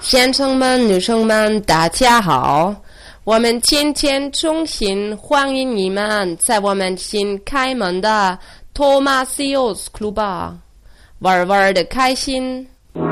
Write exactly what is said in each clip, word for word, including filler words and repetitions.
先生们、女生们，大家好！我们今天衷心欢迎你们在我们新开门的 Thomasius Club 玩玩的开心。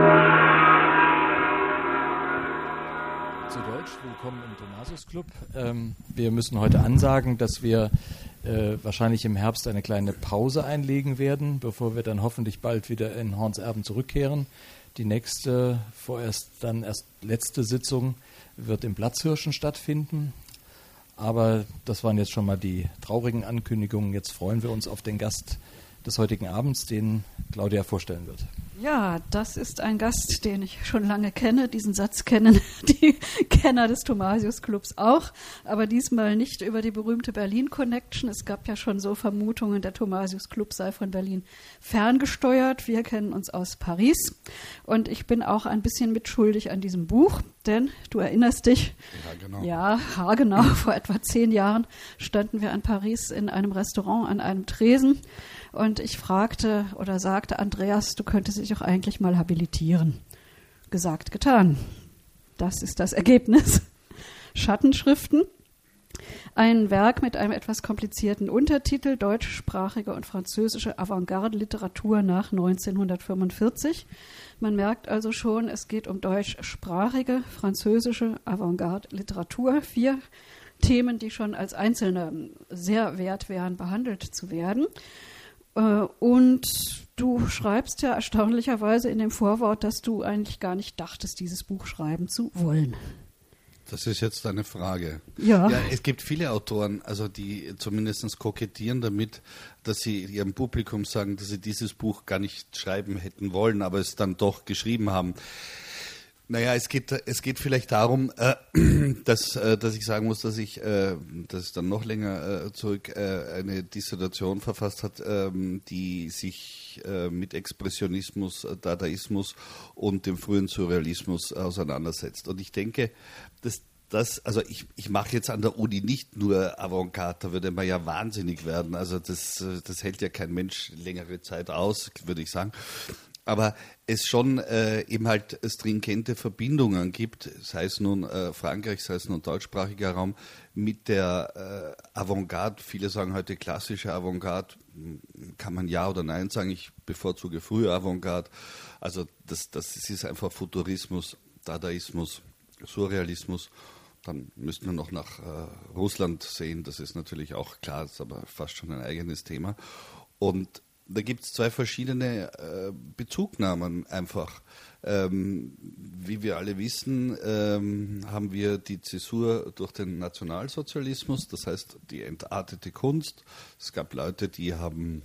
Zu Deutsch, willkommen im Thomasius Club. Ähm, wir müssen heute ansagen, dass wir äh, wahrscheinlich im Herbst eine kleine Pause einlegen werden, bevor wir dann hoffentlich bald wieder in Hornserben zurückkehren. Die nächste, vorerst dann erst letzte Sitzung wird im Platzhirschen stattfinden. Aber das waren jetzt schon mal die traurigen Ankündigungen. Jetzt freuen wir uns auf den Gast des heutigen Abends, den Claudia vorstellen wird. Ja, das ist ein Gast, den ich schon lange kenne. Diesen Satz kennen die Kenner des Thomasius Clubs auch, aber diesmal nicht über die berühmte Berlin-Connection. Es gab ja schon so Vermutungen, der Thomasius Club sei von Berlin ferngesteuert. Wir kennen uns aus Paris und ich bin auch ein bisschen mitschuldig an diesem Buch, denn du erinnerst dich, ja, genau. Ja, haargenau, vor etwa zehn Jahren standen wir in Paris in einem Restaurant an einem Tresen. Und ich fragte oder sagte, Andreas, du könntest dich doch eigentlich mal habilitieren. Gesagt, getan. Das ist das Ergebnis. Schattenschriften. Ein Werk mit einem etwas komplizierten Untertitel, deutschsprachige und französische Avantgarde-Literatur nach neunzehnhundertfünfundvierzig. Man merkt also schon, es geht um deutschsprachige, französische Avantgarde-Literatur. Vier Themen, die schon als einzelne sehr wert wären, behandelt zu werden. Und du schreibst ja erstaunlicherweise in dem Vorwort, dass du eigentlich gar nicht dachtest, dieses Buch schreiben zu wollen. Das ist jetzt eine Frage. Ja. Ja, es gibt viele Autoren, also die zumindest kokettieren damit, dass sie ihrem Publikum sagen, dass sie dieses Buch gar nicht schreiben hätten wollen, aber es dann doch geschrieben haben. Naja, es geht, es geht vielleicht darum, äh, dass, äh, dass ich sagen muss, dass ich, äh, das ist dann noch länger äh, zurück, äh, eine Dissertation verfasst hat, ähm, die sich äh, mit Expressionismus, Dadaismus und dem frühen Surrealismus auseinandersetzt. Und ich denke, dass das, also ich, ich mache jetzt an der Uni nicht nur Avantgarde, da würde man ja wahnsinnig werden. Also das, das hält ja kein Mensch längere Zeit aus, würde ich sagen. Aber es schon äh, eben halt stringente Verbindungen gibt, sei es nun äh, Frankreich, sei es nun deutschsprachiger Raum, mit der äh, Avantgarde. Viele sagen heute klassische Avantgarde, kann man ja oder nein sagen, ich bevorzuge frühe Avantgarde. Also das, das ist einfach Futurismus, Dadaismus, Surrealismus. Dann müssten wir noch nach äh, Russland sehen, das ist natürlich auch klar, das ist aber fast schon ein eigenes Thema. Und da gibt es zwei verschiedene äh, Bezugnahmen einfach. Ähm, wie wir alle wissen, ähm, haben wir die Zäsur durch den Nationalsozialismus, das heißt die entartete Kunst. Es gab Leute, die haben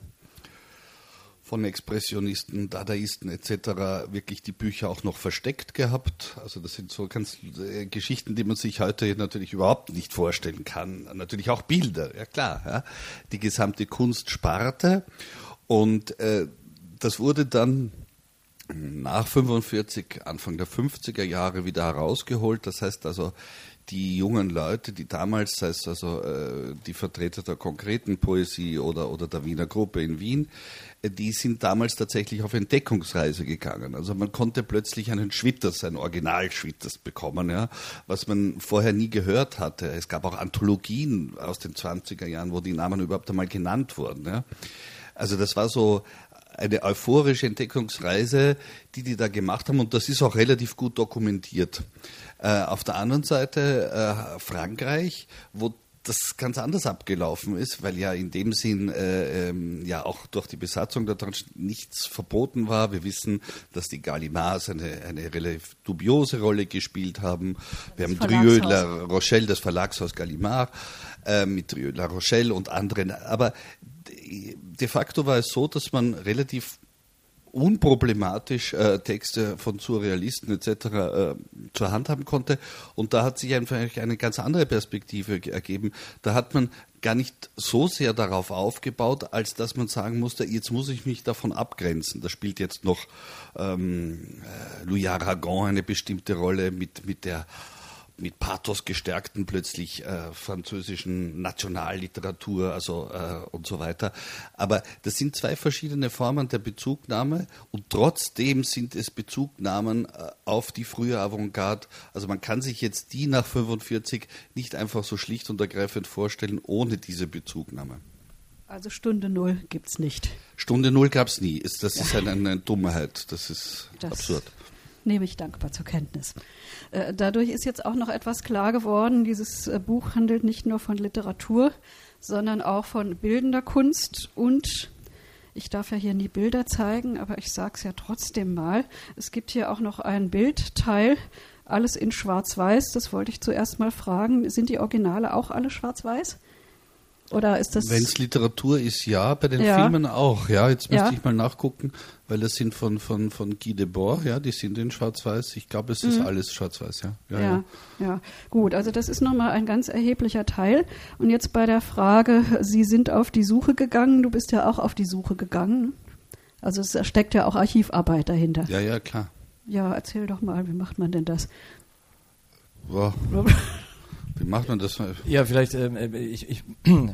von Expressionisten, Dadaisten et cetera wirklich die Bücher auch noch versteckt gehabt. Also das sind so ganz äh, Geschichten, die man sich heute natürlich überhaupt nicht vorstellen kann. Natürlich auch Bilder, ja klar. Ja. Die gesamte Kunstsparte. Und äh, das wurde dann nach fünfundvierzig, Anfang der fünfziger Jahre wieder herausgeholt. Das heißt also, die jungen Leute, die damals, sei es also äh, die Vertreter der konkreten Poesie oder, oder der Wiener Gruppe in Wien, äh, die sind damals tatsächlich auf Entdeckungsreise gegangen. Also man konnte plötzlich einen Schwitters, einen Original-Schwitters bekommen, ja, was man vorher nie gehört hatte. Es gab auch Anthologien aus den zwanziger Jahren, wo die Namen überhaupt einmal genannt wurden, ja. Also das war so eine euphorische Entdeckungsreise, die die da gemacht haben, und das ist auch relativ gut dokumentiert. Äh, auf der anderen Seite äh, Frankreich, wo das ganz anders abgelaufen ist, weil ja in dem Sinn äh, ähm, ja auch durch die Besatzung der Deutschen nichts verboten war. Wir wissen, dass die Gallimards eine, eine relativ dubiose Rolle gespielt haben. Wir haben Drieux, La Rochelle, das Verlagshaus Gallimard, äh, mit Drieux, La Rochelle und anderen. Aber de facto war es so, dass man relativ unproblematisch äh, Texte von Surrealisten et cetera äh, zur Hand haben konnte. Und da hat sich einfach eine ganz andere Perspektive ergeben. Da hat man gar nicht so sehr darauf aufgebaut, als dass man sagen musste, jetzt muss ich mich davon abgrenzen. Da spielt jetzt noch ähm, Louis Aragon eine bestimmte Rolle mit, mit der mit Pathos gestärkten plötzlich äh, französischen Nationalliteratur, also äh, und so weiter. Aber das sind zwei verschiedene Formen der Bezugnahme und trotzdem sind es Bezugnahmen äh, auf die frühe Avantgarde. Also man kann sich jetzt die nach fünfundvierzig nicht einfach so schlicht und ergreifend vorstellen, ohne diese Bezugnahme. Also Stunde Null gibt es nicht. Stunde Null gab es nie. Ist, das ist eine, eine Dummheit. Das ist das absurd. Nehme ich dankbar zur Kenntnis. Äh, dadurch ist jetzt auch noch etwas klar geworden. Dieses äh, Buch handelt nicht nur von Literatur, sondern auch von bildender Kunst. Und ich darf ja hier nie Bilder zeigen, aber ich sage es ja trotzdem mal. Es gibt hier auch noch einen Bildteil, alles in Schwarz-Weiß. Das wollte ich zuerst mal fragen. Sind die Originale auch alle Schwarz-Weiß? Oder ist das? Wenn es Literatur ist, ja, bei den ja. Filmen auch. Ja, jetzt müsste ja. ich mal nachgucken, weil das sind von, von, von Guy Debord, ja, die sind in Schwarz-Weiß. Ich glaube, es ist mhm. alles Schwarz-Weiß, ja. Ja, ja. ja, ja. Gut, also das ist nochmal ein ganz erheblicher Teil. Und jetzt bei der Frage, Sie sind auf die Suche gegangen, du bist ja auch auf die Suche gegangen. Also es steckt ja auch Archivarbeit dahinter. Ja, ja, klar. Ja, erzähl doch mal, wie macht man denn das? Wow. Wie macht man das? Ja, vielleicht, äh, ich, ich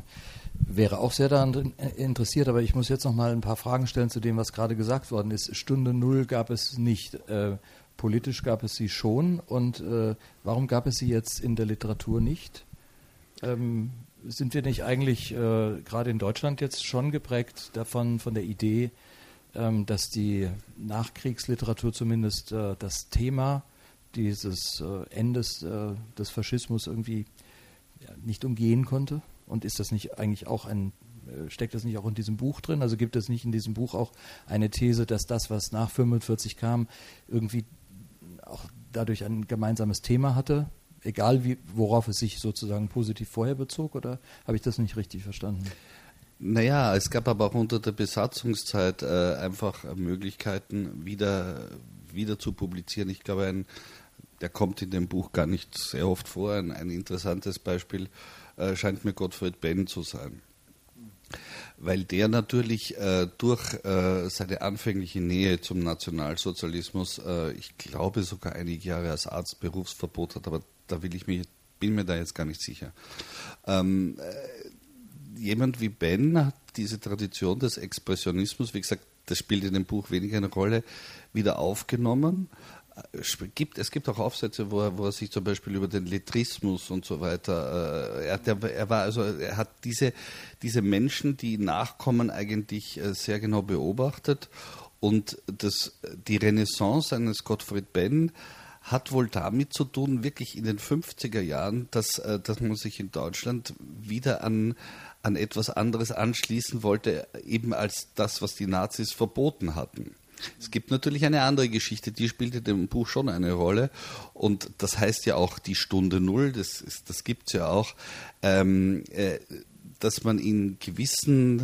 wäre auch sehr daran interessiert, aber ich muss jetzt noch mal ein paar Fragen stellen zu dem, was gerade gesagt worden ist. Stunde Null gab es nicht. Äh, politisch gab es sie schon. Und äh, warum gab es sie jetzt in der Literatur nicht? Ähm, sind wir nicht eigentlich äh, gerade in Deutschland jetzt schon geprägt davon, von der Idee, ähm, dass die Nachkriegsliteratur zumindest äh, das Thema dieses äh, Endes äh, des Faschismus irgendwie ja, nicht umgehen konnte? Und ist das nicht eigentlich auch ein, äh, steckt das nicht auch in diesem Buch drin? Also gibt es nicht in diesem Buch auch eine These, dass das, was nach fünfundvierzig kam, irgendwie auch dadurch ein gemeinsames Thema hatte? Egal, wie, worauf es sich sozusagen positiv vorher bezog? Oder habe ich das nicht richtig verstanden? Naja, es gab aber auch unter der Besatzungszeit äh, einfach Möglichkeiten, wieder, wieder zu publizieren. Ich glaube, ein der kommt in dem Buch gar nicht sehr oft vor. Ein, ein interessantes Beispiel äh, scheint mir Gottfried Benn zu sein. Weil der natürlich äh, durch äh, seine anfängliche Nähe zum Nationalsozialismus, äh, ich glaube sogar einige Jahre als Arzt Berufsverbot hat, aber da will ich mich, bin mir da jetzt gar nicht sicher. Ähm, äh, jemand wie Benn hat diese Tradition des Expressionismus, wie gesagt, das spielt in dem Buch weniger eine Rolle, wieder aufgenommen. Gibt, es gibt auch Aufsätze, wo er, wo er sich zum Beispiel über den Lettrismus und so weiter, äh, er, der, er war also, er hat diese, diese Menschen, die nachkommen, eigentlich äh, sehr genau beobachtet und das, die Renaissance eines Gottfried Benn hat wohl damit zu tun, wirklich in den fünfziger Jahren, dass, äh, dass man sich in Deutschland wieder an, an etwas anderes anschließen wollte, eben als das, was die Nazis verboten hatten. Es gibt natürlich eine andere Geschichte, die spielt in dem Buch schon eine Rolle und das heißt ja auch die Stunde Null, das, ist, das gibt es ja auch, ähm, äh, dass man in gewissen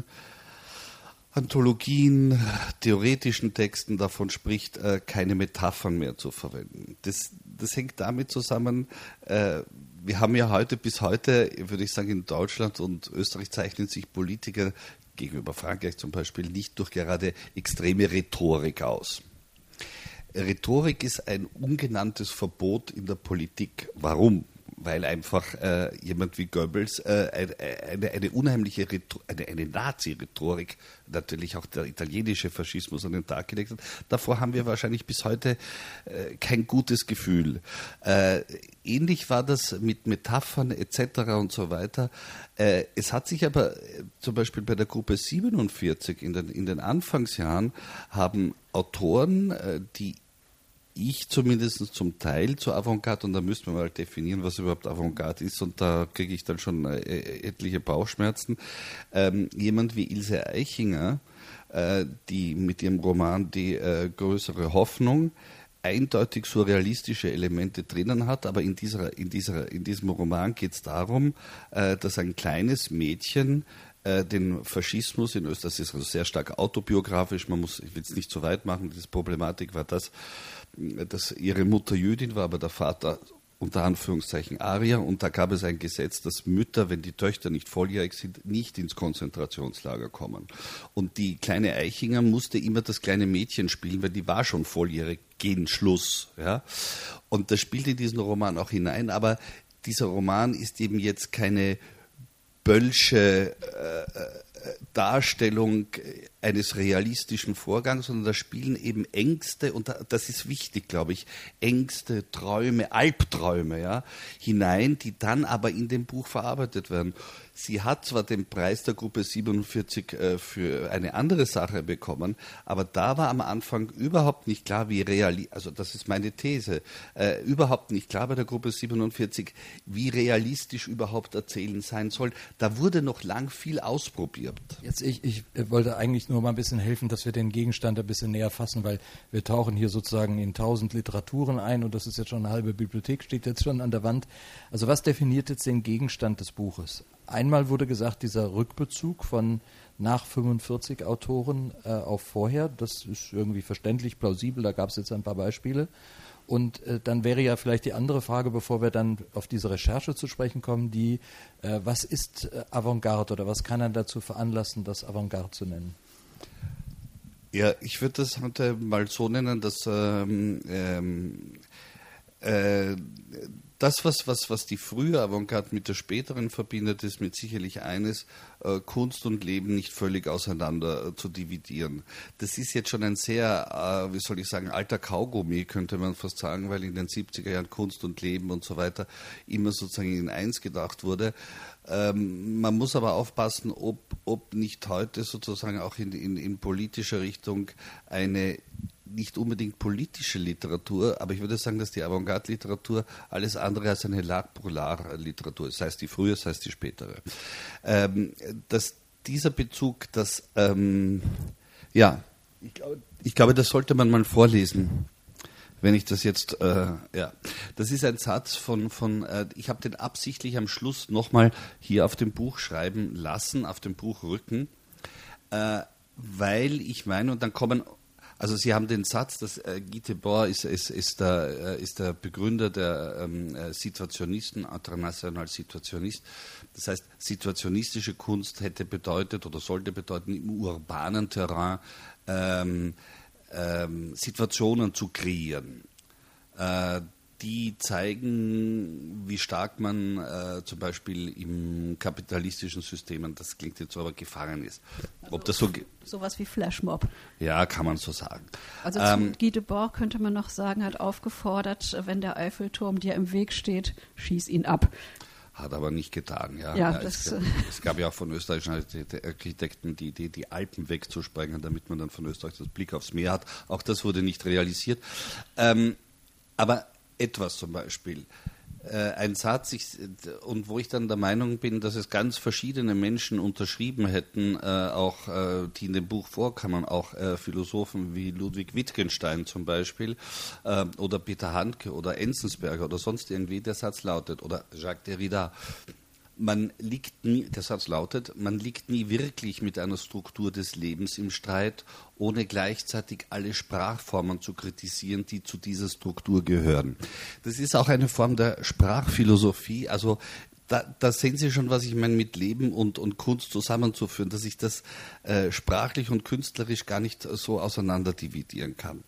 Anthologien, theoretischen Texten davon spricht, äh, keine Metaphern mehr zu verwenden. Das, das hängt damit zusammen, äh, wir haben ja heute, bis heute, würde ich sagen, in Deutschland und Österreich zeichnen sich Politiker gegenüber Frankreich zum Beispiel nicht durch gerade extreme Rhetorik aus. Rhetorik ist ein ungenanntes Verbot in der Politik. Warum? Weil einfach äh, jemand wie Goebbels äh, eine, eine unheimliche Rhetor- eine, eine Nazi-Rhetorik, natürlich auch der italienische Faschismus an den Tag gelegt hat. Davor haben wir wahrscheinlich bis heute äh, kein gutes Gefühl. Äh, ähnlich war das mit Metaphern et cetera und so weiter. Äh, es hat sich aber äh, zum Beispiel bei der Gruppe siebenundvierzig in den, in den Anfangsjahren haben Autoren, äh, die ich zumindest zum Teil zur Avantgarde, und da müssen wir mal definieren, was überhaupt Avantgarde ist, und da kriege ich dann schon äh, etliche Bauchschmerzen. Ähm, jemand wie Ilse Eichinger, äh, die mit ihrem Roman Die äh, größere Hoffnung eindeutig surrealistische Elemente drinnen hat, aber in, dieser, in, dieser, in diesem Roman geht es darum, äh, dass ein kleines Mädchen den Faschismus in Österreich, das ist also sehr stark autobiografisch, man muss, ich will es nicht zu weit machen, diese Problematik war das, dass ihre Mutter Jüdin war, aber der Vater unter Anführungszeichen Arier, und da gab es ein Gesetz, dass Mütter, wenn die Töchter nicht volljährig sind, nicht ins Konzentrationslager kommen. Und die kleine Eichinger musste immer das kleine Mädchen spielen, weil die war schon volljährig, gegen Schluss. Ja? Und das spielt in diesen Roman auch hinein, aber dieser Roman ist eben jetzt keine bölsche äh, Darstellung eines realistischen Vorgangs, sondern da spielen eben Ängste, und das ist wichtig, glaube ich, Ängste, Träume, Albträume, ja, hinein, die dann aber in dem Buch verarbeitet werden. Sie hat zwar den Preis der Gruppe siebenundvierzig äh, für eine andere Sache bekommen, aber da war am Anfang überhaupt nicht klar, wie realistisch, also das ist meine These, äh, überhaupt nicht klar bei der Gruppe siebenundvierzig, wie realistisch überhaupt Erzählen sein soll. Da wurde noch lang viel ausprobiert. Jetzt ich, ich wollte eigentlich nur mal ein bisschen helfen, dass wir den Gegenstand ein bisschen näher fassen, weil wir tauchen hier sozusagen in tausend Literaturen ein und das ist jetzt schon eine halbe Bibliothek, steht jetzt schon an der Wand. Also was definiert jetzt den Gegenstand des Buches? Einmal wurde gesagt, dieser Rückbezug von nach fünfundvierzig Autoren äh, auf vorher, das ist irgendwie verständlich, plausibel, da gab es jetzt ein paar Beispiele. Und äh, dann wäre ja vielleicht die andere Frage, bevor wir dann auf diese Recherche zu sprechen kommen, die, äh, was ist äh, Avantgarde oder was kann einen dazu veranlassen, das Avantgarde zu nennen? Ja, ich würde das heute mal so nennen, dass ähm, ähm, äh, das, was, was, was die frühe Avantgarde mit der späteren verbindet, ist mit sicherlich eines, äh, Kunst und Leben nicht völlig auseinander äh, zu dividieren. Das ist jetzt schon ein sehr, äh, wie soll ich sagen, alter Kaugummi, könnte man fast sagen, weil in den siebziger Jahren Kunst und Leben und so weiter immer sozusagen in eins gedacht wurde. Ähm, man muss aber aufpassen, ob, ob nicht heute sozusagen auch in, in, in politischer Richtung eine nicht unbedingt politische Literatur, aber ich würde sagen, dass die Avantgarde-Literatur alles andere als eine L'art-pour-l'art-Literatur ist, sei es die frühe, sei es die spätere. Ähm, dass dieser Bezug, dass, ähm, ja, ich glaube, ich glaube, das sollte man mal vorlesen, wenn ich das jetzt, äh, ja, das ist ein Satz von, von äh, ich habe den absichtlich am Schluss nochmal hier auf dem Buch schreiben lassen, auf dem Buchrücken, äh, weil ich meine, und dann kommen, also Sie haben den Satz, dass äh, Guy Debord ist, ist, ist, der, äh, ist der Begründer der ähm, Situationisten, International Situationist. Das heißt, situationistische Kunst hätte bedeutet oder sollte bedeuten, im urbanen Terrain ähm, ähm, Situationen zu kreieren, äh, die zeigen, wie stark man äh, zum Beispiel im kapitalistischen Systemen, das klingt jetzt so, aber gefangen ist. Ob das so sowas wie Flashmob. Ja, kann man so sagen. Also ähm, zu Guy Debord könnte man noch sagen, hat aufgefordert, wenn der Eiffelturm dir im Weg steht, schieß ihn ab. Hat aber nicht getan. Ja. Ja, ja, das, es, es gab ja auch von österreichischen Architekten die Idee, die Alpen wegzusprengen, damit man dann von Österreich das Blick aufs Meer hat. Auch das wurde nicht realisiert. Ähm, aber etwas zum Beispiel, äh, ein Satz, ich, und wo ich dann der Meinung bin, dass es ganz verschiedene Menschen unterschrieben hätten, äh, auch äh, die in dem Buch vorkamen, auch äh, Philosophen wie Ludwig Wittgenstein zum Beispiel, äh, oder Peter Handke oder Enzensberger oder sonst irgendwie, der Satz lautet, oder Jacques Derrida, man liegt nie, der Satz lautet, man liegt nie wirklich mit einer Struktur des Lebens im Streit, ohne gleichzeitig alle Sprachformen zu kritisieren, die zu dieser Struktur gehören. Das ist auch eine Form der Sprachphilosophie, also da, da sehen Sie schon, was ich meine, mit Leben und, und Kunst zusammenzuführen, dass ich das äh, sprachlich und künstlerisch gar nicht so auseinander dividieren kann.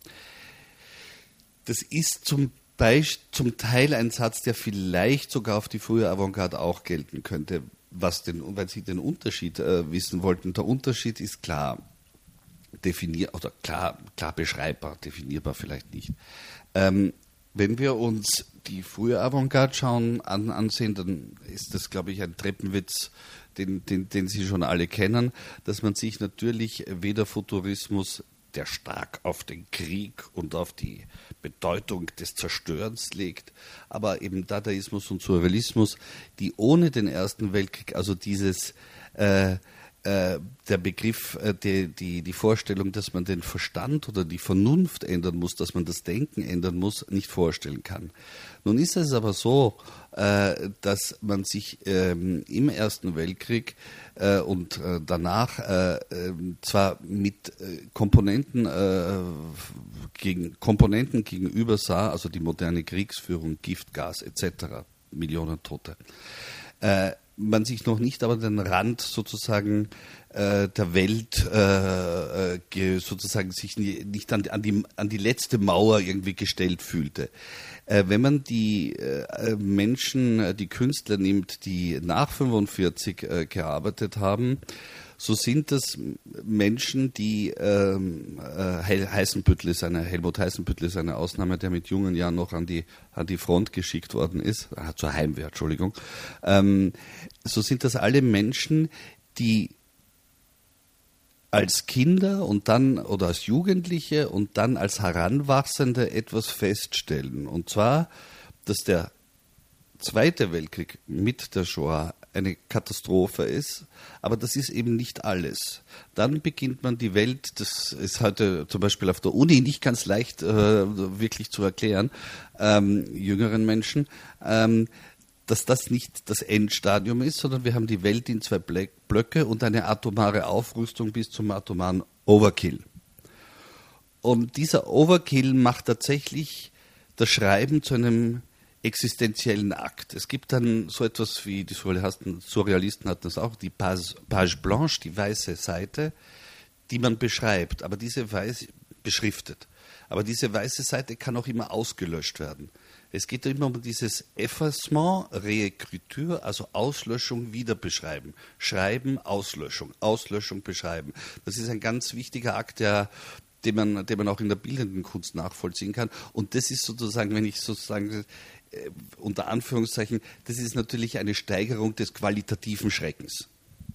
Das ist zum zum Teil ein Satz, der vielleicht sogar auf die frühe Avantgarde auch gelten könnte, was den, weil Sie den Unterschied äh, wissen wollten. Der Unterschied ist klar definier oder klar, klar beschreibbar, definierbar vielleicht nicht. Ähm, wenn wir uns die frühe Avantgarde schauen, an, ansehen, dann ist das, glaube ich, ein Treppenwitz, den, den, den Sie schon alle kennen, dass man sich natürlich weder Futurismus, der stark auf den Krieg und auf die Bedeutung des Zerstörens legt, aber eben Dadaismus und Surrealismus, die ohne den Ersten Weltkrieg, also dieses äh, äh, der Begriff, äh, die, die, die Vorstellung, dass man den Verstand oder die Vernunft ändern muss, dass man das Denken ändern muss, nicht vorstellen kann. Nun ist es aber so, äh, dass man sich ähm, im Ersten Weltkrieg äh, und äh, danach äh, äh, zwar mit äh, Komponenten, äh, gegen, Komponenten gegenüber sah, also die moderne Kriegsführung, Giftgas et cetera, Millionen Tote, äh, man sich noch nicht aber den Rand sozusagen äh, der Welt äh, äh, sozusagen sich nie, nicht an, an, die, an die letzte Mauer irgendwie gestellt fühlte. Äh, wenn man die äh, Menschen, die Künstler nimmt, die nach fünfundvierzig äh, gearbeitet haben, so sind das Menschen, die ähm, äh, Heißenbüttel ist eine, Helmut Heißenbüttel ist eine Ausnahme, der mit jungen Jahren noch an die, an die Front geschickt worden ist, ah, zur Heimwehr, Entschuldigung. Ähm, so sind das alle Menschen, die als Kinder und dann oder als Jugendliche und dann als Heranwachsende etwas feststellen. Und zwar, dass der Zweite Weltkrieg mit der Shoah eine Katastrophe ist, aber das ist eben nicht alles. Dann beginnt man die Welt, das ist heute zum Beispiel auf der Uni nicht ganz leicht äh, wirklich zu erklären, ähm, jüngeren Menschen, ähm, dass das nicht das Endstadium ist, sondern wir haben die Welt in zwei Blöcke und eine atomare Aufrüstung bis zum atomaren Overkill. Und dieser Overkill macht tatsächlich das Schreiben zu einem existenziellen Akt. Es gibt dann so etwas wie, die Surrealisten hatten das auch, die Page, Page Blanche, die weiße Seite, die man beschreibt, aber diese weiß, beschriftet. Aber diese weiße Seite kann auch immer ausgelöscht werden. Es geht immer um dieses Effacement, Réécriture, also Auslöschung, Wiederbeschreiben. Schreiben, Auslöschung, Auslöschung, beschreiben. Das ist ein ganz wichtiger Akt, der den man, den man auch in der bildenden Kunst nachvollziehen kann. Und das ist sozusagen, wenn ich sozusagen äh, unter Anführungszeichen, das ist natürlich eine Steigerung des qualitativen Schreckens.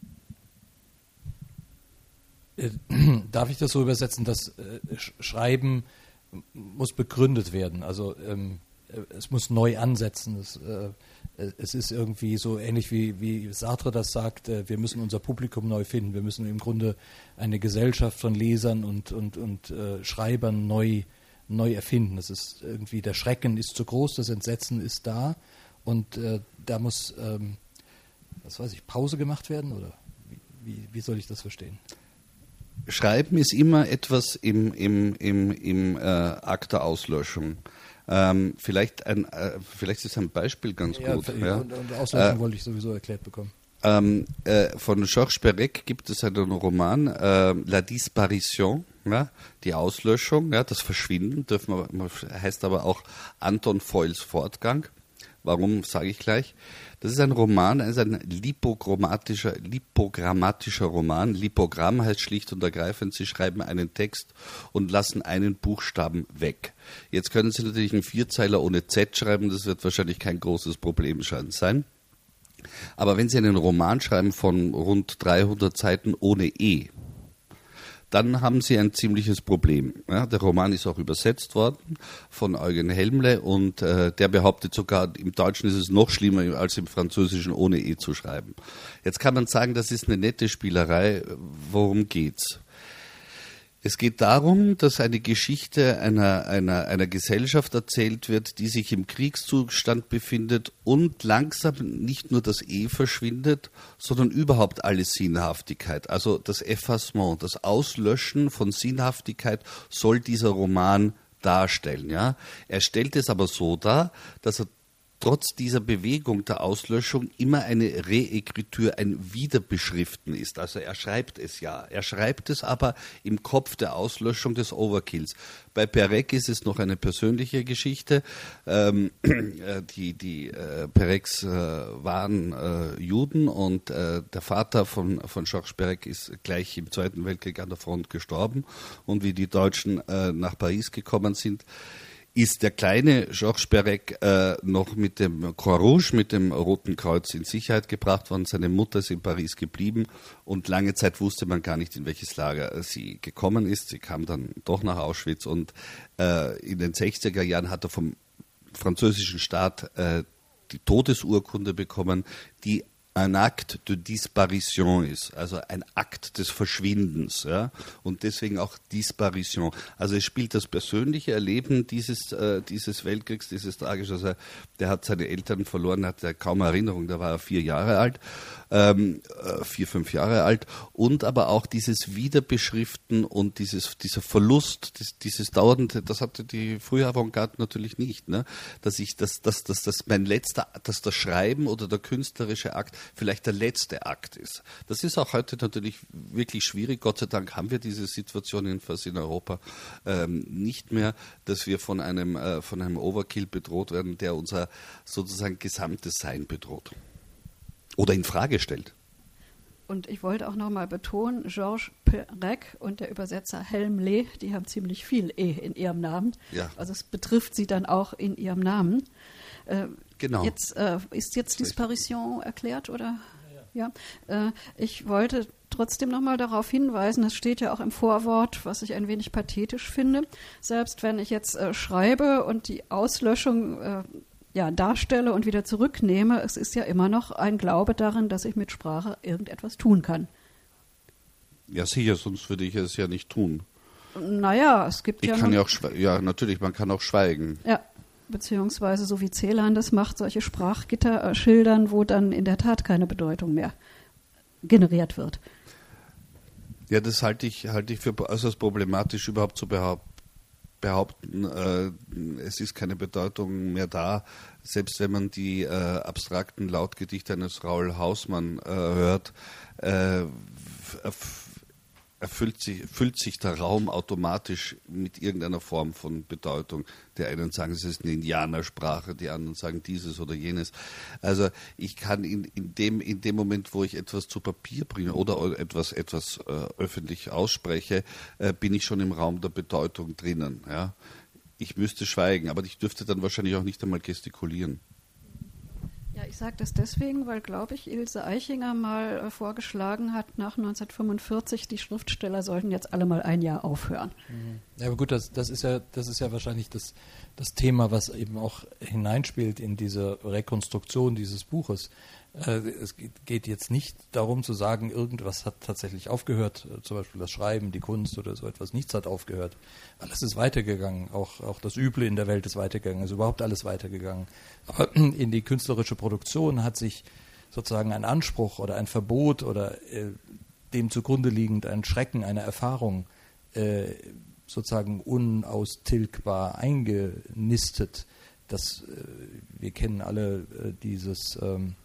Äh, darf ich das so übersetzen, dass äh, Schreiben muss begründet werden? Also ähm, es muss neu ansetzen. Es, äh, es ist irgendwie so ähnlich wie, wie Sartre das sagt, äh, wir müssen unser Publikum neu finden. Wir müssen im Grunde eine Gesellschaft von Lesern und, und, und äh, Schreibern neu, neu erfinden. Das ist irgendwie, der Schrecken ist zu groß, das Entsetzen ist da und äh, da muss, ähm, was weiß ich, Pause gemacht werden oder wie, wie, wie soll ich das verstehen? Schreiben ist immer etwas im, im, im, im äh, Akt der Auslöschung. Ähm, vielleicht, ein, äh, vielleicht ist ein Beispiel ganz ja, gut. Ja. Und, und Auslöschung äh, wollte ich sowieso erklärt bekommen. Ähm, äh, von Georges Perec gibt es einen Roman, äh, La Disparition, ja, die Auslöschung, ja, das Verschwinden, dürfen wir, heißt aber auch Anton Foils Fortgang. Warum, sage ich gleich. Das ist ein Roman, das ist ein lipogrammatischer, lipogrammatischer Roman. Lipogramm heißt schlicht und ergreifend, Sie schreiben einen Text und lassen einen Buchstaben weg. Jetzt können Sie natürlich einen Vierzeiler ohne Z schreiben, das wird wahrscheinlich kein großes Problem sein. Aber wenn Sie einen Roman schreiben von rund dreihundert Seiten ohne E, dann haben Sie ein ziemliches Problem. Ja, der Roman ist auch übersetzt worden von Eugen Helmle und äh, der behauptet sogar, im Deutschen ist es noch schlimmer als im Französischen ohne E zu schreiben. Jetzt kann man sagen, das ist eine nette Spielerei. Worum geht's? Es geht darum, dass eine Geschichte einer, einer, einer Gesellschaft erzählt wird, die sich im Kriegszustand befindet und langsam nicht nur das E verschwindet, sondern überhaupt alle Sinnhaftigkeit. Also das Effacement, das Auslöschen von Sinnhaftigkeit soll dieser Roman darstellen. Ja? Er stellt es aber so dar, dass er trotz dieser Bewegung der Auslöschung immer eine Reécriture, ein Wiederbeschriften ist. Also er schreibt es ja. Er schreibt es aber im Kopf der Auslöschung des Overkills. Bei Perec ist es noch eine persönliche Geschichte. Ähm, die die äh, Perecs äh, waren äh, Juden und äh, der Vater von, von Georges Perec ist gleich im Zweiten Weltkrieg an der Front gestorben. Und wie die Deutschen äh, nach Paris gekommen sind, ist der kleine Georges Perec äh, noch mit dem Croix Rouge, mit dem Roten Kreuz in Sicherheit gebracht worden. Seine Mutter ist in Paris geblieben und lange Zeit wusste man gar nicht, in welches Lager sie gekommen ist. Sie kam dann doch nach Auschwitz und äh, in den sechziger Jahren hat er vom französischen Staat äh, die Todesurkunde bekommen, die ein Akt de Disparition ist, also ein Akt des Verschwindens, ja, und deswegen auch Disparition. Also es spielt das persönliche Erleben dieses, äh, dieses Weltkriegs, dieses Tragische. Also der hat seine Eltern verloren, hat er kaum Erinnerung, da war er vier Jahre alt, ähm, äh, vier, fünf Jahre alt, und aber auch dieses Wiederbeschriften und dieses, dieser Verlust, dieses, dieses dauernde, das hatte die frühe Avantgarde natürlich nicht, ne, dass ich, dass, dass, dass, dass mein letzter, dass das Schreiben oder der künstlerische Akt vielleicht der letzte Akt ist. Das ist auch heute natürlich wirklich schwierig. Gott sei Dank haben wir diese Situation jedenfalls in Europa ähm, nicht mehr, dass wir von einem, äh, von einem Overkill bedroht werden, der unser sozusagen gesamtes Sein bedroht oder in Frage stellt. Und ich wollte auch nochmal betonen, Georges Perec und der Übersetzer Helm Lee, die haben ziemlich viel E in ihrem Namen. Ja. Also es betrifft sie dann auch in ihrem Namen. Äh, genau. Jetzt, äh, ist jetzt Disparition erklärt, oder? Ja. ja. Äh, ich wollte trotzdem nochmal darauf hinweisen, es steht ja auch im Vorwort, was ich ein wenig pathetisch finde, selbst wenn ich jetzt äh, schreibe und die Auslöschung äh, ja, darstelle und wieder zurücknehme, es ist ja immer noch ein Glaube darin, dass ich mit Sprache irgendetwas tun kann. Ja, sicher, sonst würde ich es ja nicht tun. Naja, es gibt ich ja... Ich kann ja auch, ja, natürlich, man kann auch schweigen. Ja, beziehungsweise so wie Celan das macht, solche Sprachgitter äh, schildern, wo dann in der Tat keine Bedeutung mehr generiert wird. Ja, das halte ich, halte ich für äußerst problematisch, überhaupt zu behaupten. behaupten, äh, es ist keine Bedeutung mehr da, selbst wenn man die äh, abstrakten Lautgedichte eines Raoul Hausmann äh, hört, äh, erfüllt sich, füllt sich der Raum automatisch mit irgendeiner Form von Bedeutung. Die einen sagen, es ist eine Indianersprache, die anderen sagen dieses oder jenes. Also ich kann in, in, dem, in dem Moment, wo ich etwas zu Papier bringe oder etwas, etwas äh, öffentlich ausspreche, äh, bin ich schon im Raum der Bedeutung drinnen. Ja? Ich müsste schweigen, aber ich dürfte dann wahrscheinlich auch nicht einmal gestikulieren. Ja, ich sage das deswegen, weil, glaube ich, Ilse Eichinger mal äh, vorgeschlagen hat, nach neunzehnhundertfünfundvierzig, die Schriftsteller sollten jetzt alle mal ein Jahr aufhören. Ja, aber gut, das, das ist ja, das ist ja wahrscheinlich das, das Thema, was eben auch hineinspielt in diese Rekonstruktion dieses Buches. Äh, es geht jetzt nicht darum zu sagen, irgendwas hat tatsächlich aufgehört, äh, zum Beispiel das Schreiben, die Kunst oder so etwas, nichts hat aufgehört. Alles ist weitergegangen, auch, auch das Üble in der Welt ist weitergegangen, also überhaupt alles weitergegangen. Aber in die künstlerische Produktion hat sich sozusagen ein Anspruch oder ein Verbot oder äh, dem zugrunde liegend ein Schrecken, eine Erfahrung äh, sozusagen unaustilgbar eingenistet. Das, äh, wir kennen alle äh, dieses ähm,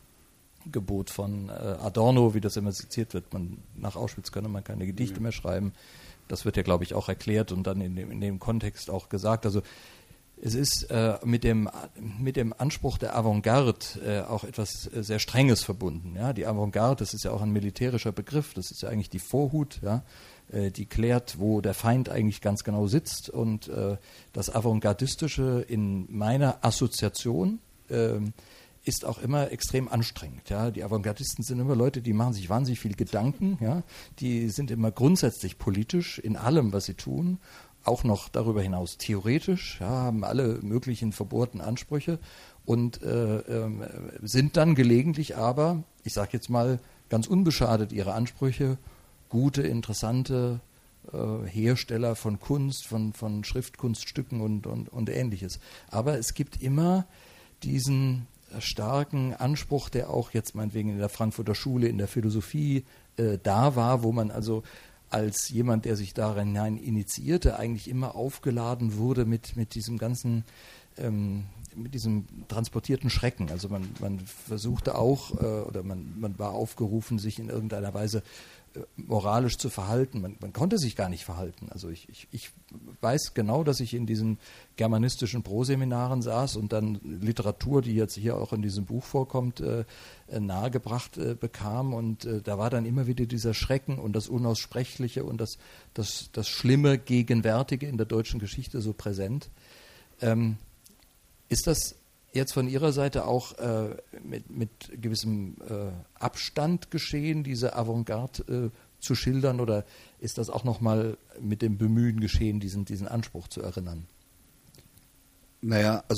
Gebot von äh, Adorno, wie das immer zitiert wird, man, nach Auschwitz könne man keine Gedichte ja. mehr schreiben. Das wird ja, glaube ich, auch erklärt und dann in dem, in dem Kontext auch gesagt. Also es ist äh, mit, dem, mit dem Anspruch der Avantgarde äh, auch etwas äh, sehr Strenges verbunden. Ja? Die Avantgarde, das ist ja auch ein militärischer Begriff, das ist ja eigentlich die Vorhut, ja? äh, die klärt, wo der Feind eigentlich ganz genau sitzt. Und äh, das Avantgardistische in meiner Assoziation äh, ist auch immer extrem anstrengend. Ja? Die Avantgardisten sind immer Leute, die machen sich wahnsinnig viel Gedanken. Ja? Die sind immer grundsätzlich politisch in allem, was sie tun. Auch noch darüber hinaus theoretisch, ja, haben alle möglichen verbohrten Ansprüche und äh, äh, sind dann gelegentlich aber, ich sage jetzt mal ganz unbeschadet ihrer Ansprüche, gute, interessante äh, Hersteller von Kunst, von, von Schriftkunststücken und, und, und Ähnliches. Aber es gibt immer diesen starken Anspruch, der auch jetzt meinetwegen in der Frankfurter Schule, in der Philosophie äh, da war, wo man also als jemand, der sich da hinein initiierte, eigentlich immer aufgeladen wurde mit, mit diesem ganzen, ähm, mit diesem transportierten Schrecken. Also man, man versuchte auch, äh, oder man, man war aufgerufen, sich in irgendeiner Weise äh, moralisch zu verhalten. Man, man konnte sich gar nicht verhalten. Also ich, ich, ich weiß genau, dass ich in diesen germanistischen Proseminaren saß und dann Literatur, die jetzt hier auch in diesem Buch vorkommt, äh, nahegebracht äh, bekam und äh, da war dann immer wieder dieser Schrecken und das Unaussprechliche und das, das, das Schlimme, Gegenwärtige in der deutschen Geschichte so präsent. Ähm, ist das jetzt von Ihrer Seite auch äh, mit, mit gewissem äh, Abstand geschehen, diese Avantgarde äh, zu schildern oder ist das auch nochmal mit dem Bemühen geschehen, diesen, diesen Anspruch zu erinnern? Naja, also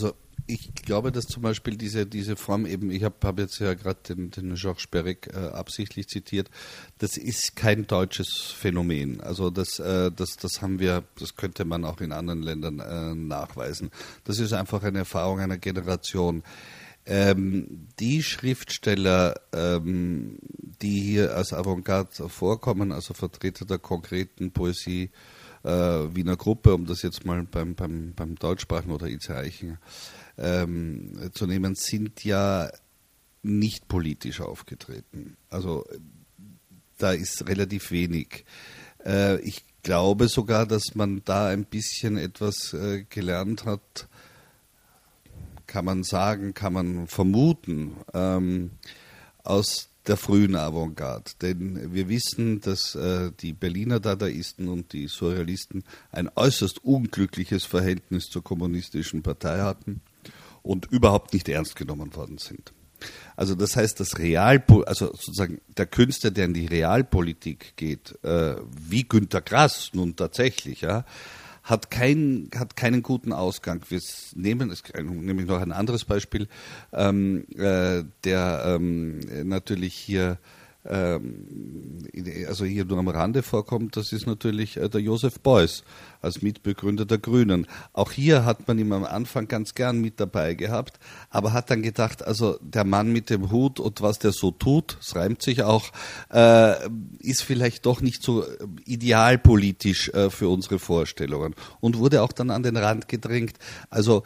ich glaube, dass zum Beispiel diese, diese Form eben, ich habe hab jetzt ja gerade den, den Georges Perec äh, absichtlich zitiert, das ist kein deutsches Phänomen. Also das, äh, das, das haben wir, das könnte man auch in anderen Ländern äh, nachweisen. Das ist einfach eine Erfahrung einer Generation. Ähm, die Schriftsteller, ähm, die hier als Avantgarde vorkommen, also Vertreter der konkreten Poesie äh, Wiener Gruppe, um das jetzt mal beim, beim, beim Deutschsprachen oder Itze Eichinger ähm, zu nehmen, sind ja nicht politisch aufgetreten. Also da ist relativ wenig. Äh, ich glaube sogar, dass man da ein bisschen etwas äh, gelernt hat, kann man sagen, kann man vermuten, ähm, aus der frühen Avantgarde. Denn wir wissen, dass äh, die Berliner Dadaisten und die Surrealisten ein äußerst unglückliches Verhältnis zur kommunistischen Partei hatten und überhaupt nicht ernst genommen worden sind. Also das heißt, das Real, also sozusagen der Künstler, der in die Realpolitik geht, äh, wie Günter Grass nun tatsächlich, ja, hat, kein, hat keinen guten Ausgang. Wir nehmen es, nämlich noch ein anderes Beispiel, ähm, äh, der ähm, natürlich hier, ähm, also hier nur am Rande vorkommt, das ist natürlich äh, der Joseph Beuys als Mitbegründer der Grünen. Auch hier hat man ihn am Anfang ganz gern mit dabei gehabt, aber hat dann gedacht, also der Mann mit dem Hut und was der so tut, es reimt sich auch, äh, ist vielleicht doch nicht so idealpolitisch äh, für unsere Vorstellungen und wurde auch dann an den Rand gedrängt. Also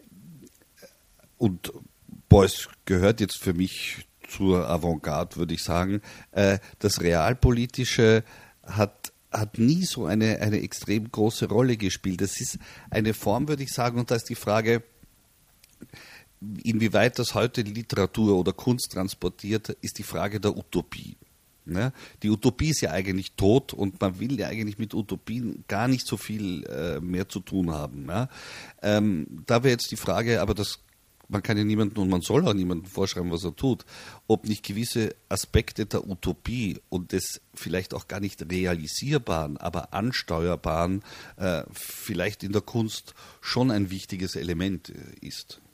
und Beuys gehört jetzt für mich zur Avantgarde, würde ich sagen. Äh, das Realpolitische hat hat nie so eine, eine extrem große Rolle gespielt. Das ist eine Form, würde ich sagen, und da ist die Frage, inwieweit das heute Literatur oder Kunst transportiert, ist die Frage der Utopie. Ne? Die Utopie ist ja eigentlich tot und man will ja eigentlich mit Utopien gar nicht so viel äh, mehr zu tun haben. Ja? Ähm, da wäre jetzt die Frage, aber das man kann ja niemanden und man soll auch niemandem vorschreiben, was er tut, ob nicht gewisse Aspekte der Utopie und des vielleicht auch gar nicht realisierbaren, aber ansteuerbaren äh, vielleicht in der Kunst schon ein wichtiges Element äh, ist.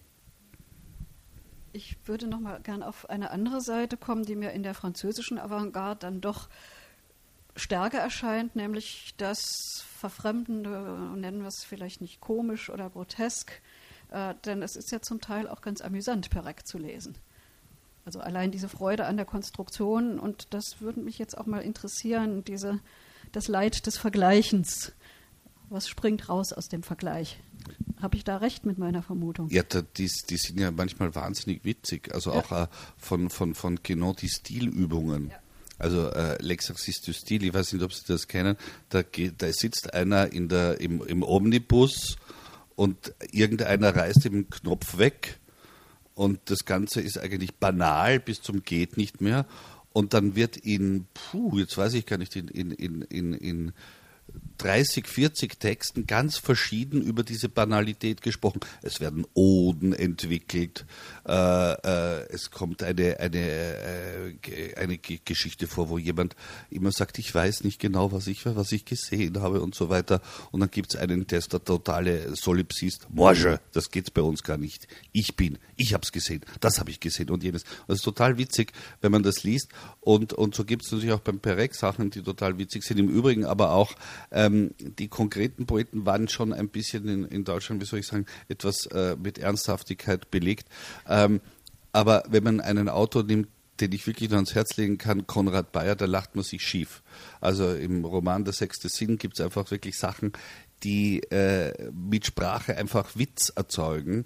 Ich würde noch mal gern auf eine andere Seite kommen, die mir in der französischen Avantgarde dann doch stärker erscheint, nämlich das Verfremdende, nennen wir es vielleicht nicht komisch oder grotesk, Äh, denn es ist ja zum Teil auch ganz amüsant, Perec zu lesen. Also allein diese Freude an der Konstruktion, und das würde mich jetzt auch mal interessieren, diese, das Leid des Vergleichens. Was springt raus aus dem Vergleich? Habe ich da recht mit meiner Vermutung? Ja, da, die, die sind ja manchmal wahnsinnig witzig. Also ja. auch äh, von, von, von genau die Stilübungen. Ja. Also äh, L'Exercice du Style, ich weiß nicht, ob Sie das kennen, da, geht, da sitzt einer in der, im, im Omnibus und irgendeiner reißt ihm einen Knopf weg und das Ganze ist eigentlich banal bis zum geht nicht mehr und dann wird in, puh, jetzt weiß ich gar nicht, in, in, in, in, in dreißig, vierzig Texten ganz verschieden über diese Banalität gesprochen. Es werden Oden entwickelt, äh, äh, es kommt eine, eine, äh, eine G- Geschichte vor, wo jemand immer sagt, ich weiß nicht genau, was ich, was ich gesehen habe und so weiter. Und dann gibt es einen, der ist der totale Solipsist. Moi je, das geht's bei uns gar nicht. Ich bin, ich habe es gesehen, das habe ich gesehen und jenes. Das ist total witzig, wenn man das liest. Und, und so gibt es natürlich auch beim Perec Sachen, die total witzig sind. Im Übrigen aber auch Ähm, die konkreten Poeten waren schon ein bisschen in, in Deutschland, wie soll ich sagen, etwas äh, mit Ernsthaftigkeit belegt. Ähm, aber wenn man einen Autor nimmt, den ich wirklich nur ans Herz legen kann, Konrad Bayer, da lacht man sich schief. Also im Roman Der sechste Sinn gibt es einfach wirklich Sachen, die äh, mit Sprache einfach Witz erzeugen.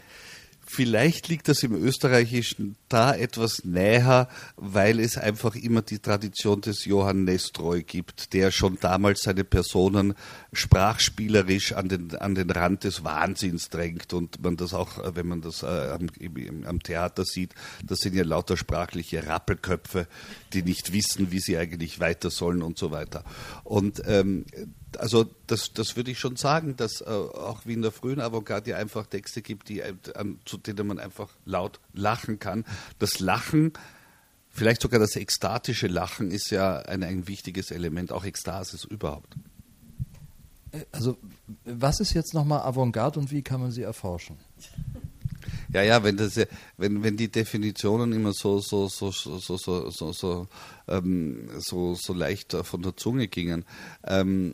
Vielleicht liegt das im Österreichischen da etwas näher, weil es einfach immer die Tradition des Johann Nestroy gibt, der schon damals seine Personen sprachspielerisch an den, an den Rand des Wahnsinns drängt und man das auch, wenn man das äh, am, im, am Theater sieht, das sind ja lauter sprachliche Rappelköpfe, die nicht wissen, wie sie eigentlich weiter sollen und so weiter. Und ähm, also das, das würde ich schon sagen, dass äh, auch wie in der frühen Avantgarde einfach Texte gibt, die, äh, zu denen man einfach laut lachen kann. Das Lachen, vielleicht sogar das ekstatische Lachen, ist ja ein, ein wichtiges Element, auch Ekstasis überhaupt. Also was ist jetzt nochmal Avantgarde und wie kann man sie erforschen? Ja, ja, wenn das, wenn, wenn die Definitionen immer so, so, so, so, so, so, so, so, ähm, so, so leicht von der Zunge gingen. Ähm,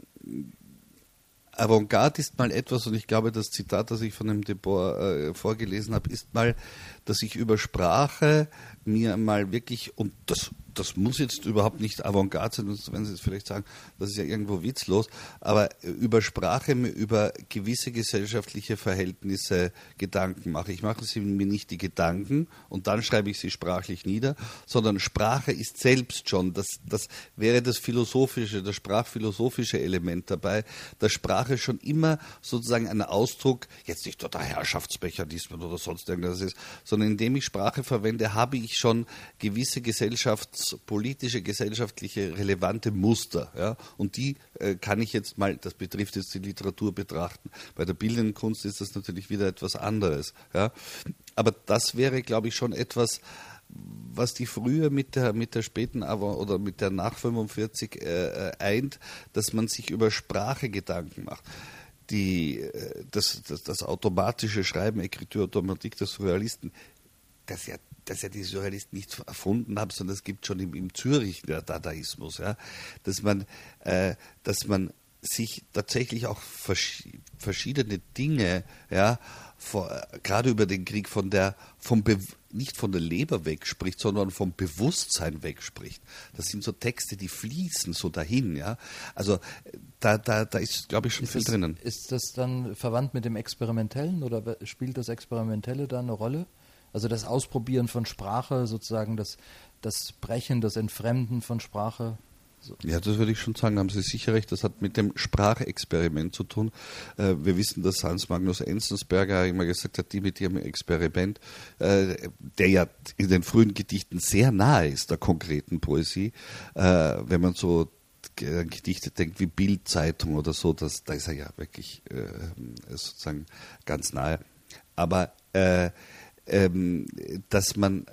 Avantgarde ist mal etwas, und ich glaube, das Zitat, das ich von dem Debord äh, vorgelesen habe, ist mal, dass ich über Sprache mir mal wirklich, und das, das muss jetzt überhaupt nicht Avantgarde sein, wenn Sie jetzt vielleicht sagen, das ist ja irgendwo witzlos, aber über Sprache mir über gewisse gesellschaftliche Verhältnisse Gedanken mache. Ich mache sie mir nicht die Gedanken und dann schreibe ich sie sprachlich nieder, sondern Sprache ist selbst schon, das, das wäre das philosophische, das sprachphilosophische Element dabei, dass Sprache schon immer sozusagen ein Ausdruck, jetzt nicht der Herrschaftsmechanismen oder sonst irgendwas ist, sondern indem ich Sprache verwende, habe ich schon gewisse gesellschaftspolitische, gesellschaftliche relevante Muster. Ja? Und die äh, kann ich jetzt mal, das betrifft jetzt die Literatur, betrachten. Bei der bildenden Kunst ist das natürlich wieder etwas anderes. Ja? Aber das wäre, glaube ich, schon etwas, was die früher mit der, mit der späten Avant oder mit der nach fünfundvierzig äh, eint, dass man sich über Sprache Gedanken macht. Die, das, das, das automatische Schreiben, Écriture automatique des Surrealisten, das ja, dass ja die Surrealisten nicht erfunden haben, sondern es gibt schon im, im Zürich der Dadaismus, ja, dass man, äh, dass man sich tatsächlich auch vers- verschiedene Dinge, ja, vor, gerade über den Krieg von der, vom Be- nicht von der Leber wegspricht, sondern vom Bewusstsein wegspricht. Das sind so Texte, die fließen so dahin, ja. Also da, da, da ist, glaube ich, schon ist viel das, drinnen. Ist das dann verwandt mit dem Experimentellen oder spielt das Experimentelle da eine Rolle? Also das Ausprobieren von Sprache, sozusagen das, das Brechen, das Entfremden von Sprache? So. Ja, das würde ich schon sagen, da haben Sie sicher recht, das hat mit dem Sprachexperiment zu tun. Äh, wir wissen, dass Hans Magnus Enzensberger immer gesagt hat, die mit ihrem Experiment, äh, der ja in den frühen Gedichten sehr nahe ist, der konkreten Poesie, äh, wenn man so Gedichte denkt wie Bild-Zeitung oder so, das, da ist er ja wirklich äh, sozusagen ganz nahe. Aber äh, ähm, dass man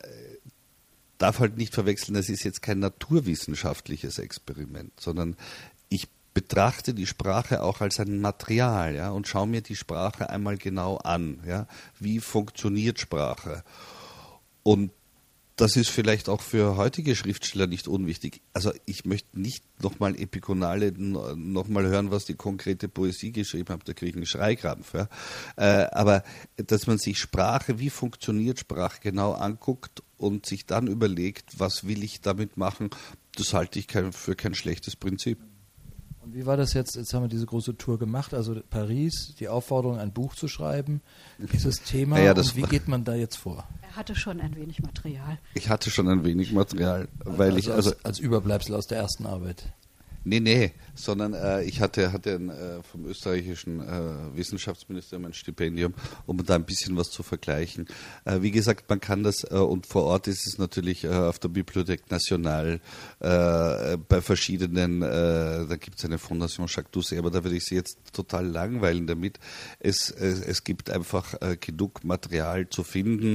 darf halt nicht verwechseln, das ist jetzt kein naturwissenschaftliches Experiment, sondern ich betrachte die Sprache auch als ein Material, ja, und schaue mir die Sprache einmal genau an, ja, wie funktioniert Sprache. Und das ist vielleicht auch für heutige Schriftsteller nicht unwichtig. Also ich möchte nicht nochmal Epigonale nochmal hören, was die konkrete Poesie geschrieben hat, da kriege ich einen Schreikrampf. Ja. Äh, aber dass man sich Sprache, wie funktioniert Sprache genau anguckt und sich dann überlegt, was will ich damit machen, das halte ich kein, für kein schlechtes Prinzip. Und wie war das jetzt? Jetzt haben wir diese große Tour gemacht, also Paris, die Aufforderung, ein Buch zu schreiben, dieses Thema, ja, ja, das und wie geht man da jetzt vor? Er hatte schon ein wenig Material. Ich hatte schon ein wenig Material, weil also ich also als, als Überbleibsel aus der ersten Arbeit. Nee, nee, sondern äh, ich hatte, hatte ein, äh, vom österreichischen äh, Wissenschaftsministerium ein Stipendium, um da ein bisschen was zu vergleichen. Äh, wie gesagt, man kann das, äh, und vor Ort ist es natürlich äh, auf der Bibliothèque Nationale, äh, bei verschiedenen, äh, da gibt es eine Fondation Jacques Doucet, aber da würde ich Sie jetzt total langweilen damit. Es, es, es gibt einfach äh, genug Material zu finden.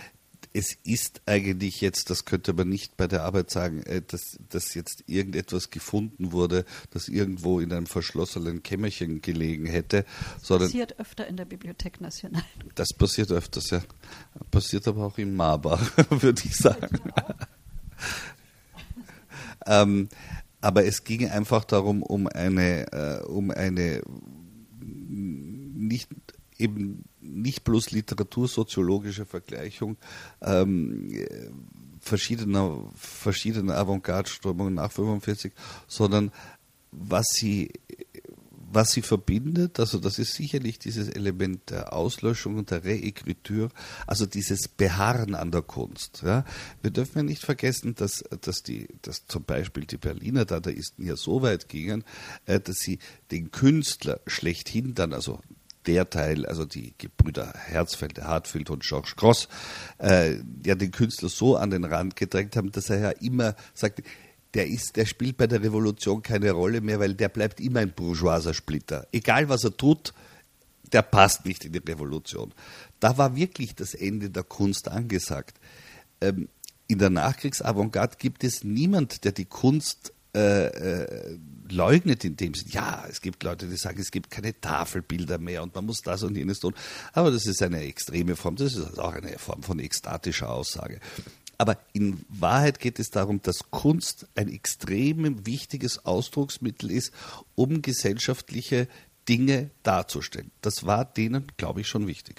Es ist eigentlich jetzt, das könnte man nicht bei der Arbeit sagen, dass, dass jetzt irgendetwas gefunden wurde, das irgendwo in einem verschlossenen Kämmerchen gelegen hätte. Das sondern passiert öfter in der Bibliothèque Nationale. Das passiert öfters, ja. Passiert aber auch in Marbach, würde ich sagen. ähm, aber es ging einfach darum, um eine, äh, um eine nicht eben nicht bloß literatursoziologische Vergleichung ähm, verschiedener, verschiedener Avantgarde-Strömungen nach fünfundvierzig, sondern was sie, was sie verbindet, also das ist sicherlich dieses Element der Auslöschung und der Reécriture, also dieses Beharren an der Kunst. Ja. Wir dürfen ja nicht vergessen, dass, dass, die, dass zum Beispiel die Berliner Dadaisten ja so weit gingen, äh, dass sie den Künstler schlechthin dann, also der Teil, also die Gebrüder Herzfeld, Hartfield und Georges Gross, äh, ja den Künstler so an den Rand gedrängt haben, dass er ja immer sagt, der ist, der spielt bei der Revolution keine Rolle mehr, weil der bleibt immer ein bourgeoiser Splitter. Egal was er tut, der passt nicht in die Revolution. Da war wirklich das Ende der Kunst angesagt. Ähm, in der Nachkriegsavantgarde gibt es niemand, der die Kunst äh, äh, leugnet in dem Sinn. Ja, es gibt Leute, die sagen, es gibt keine Tafelbilder mehr und man muss das und jenes tun. Aber das ist eine extreme Form, das ist auch eine Form von ekstatischer Aussage. Aber in Wahrheit geht es darum, dass Kunst ein extrem wichtiges Ausdrucksmittel ist, um gesellschaftliche Dinge darzustellen. Das war denen, glaube ich, schon wichtig.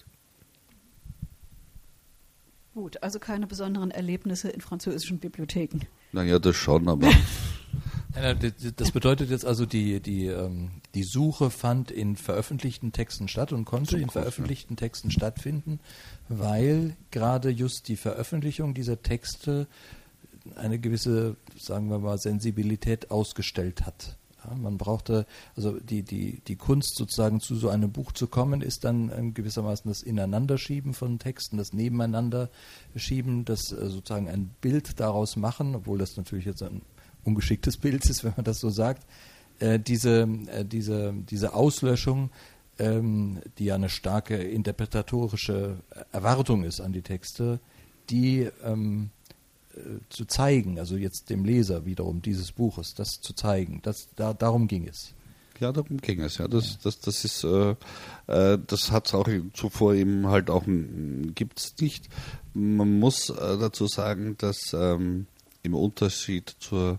Gut, also keine besonderen Erlebnisse in französischen Bibliotheken. Naja, das schon, aber... Das bedeutet jetzt also, die, die, die Suche fand in veröffentlichten Texten statt und konnte in veröffentlichten Texten stattfinden, weil gerade just die Veröffentlichung dieser Texte eine gewisse, sagen wir mal, Sensibilität ausgestellt hat. Ja, man brauchte, also die, die, die Kunst sozusagen zu so einem Buch zu kommen, ist dann gewissermaßen das Ineinanderschieben von Texten, das Nebeneinanderschieben, das sozusagen ein Bild daraus machen, obwohl das natürlich jetzt ein ungeschicktes Bild ist, wenn man das so sagt, äh, diese, äh, diese, diese Auslöschung, ähm, die ja eine starke interpretatorische Erwartung ist an die Texte, die ähm, äh, zu zeigen, also jetzt dem Leser wiederum dieses Buches, das zu zeigen, das, da, darum ging es. Ja, darum ging es, ja. Das, das, das ist, äh, äh, das hat es auch zuvor eben halt auch, gibt es nicht. Man muss äh, dazu sagen, dass ähm, im Unterschied zur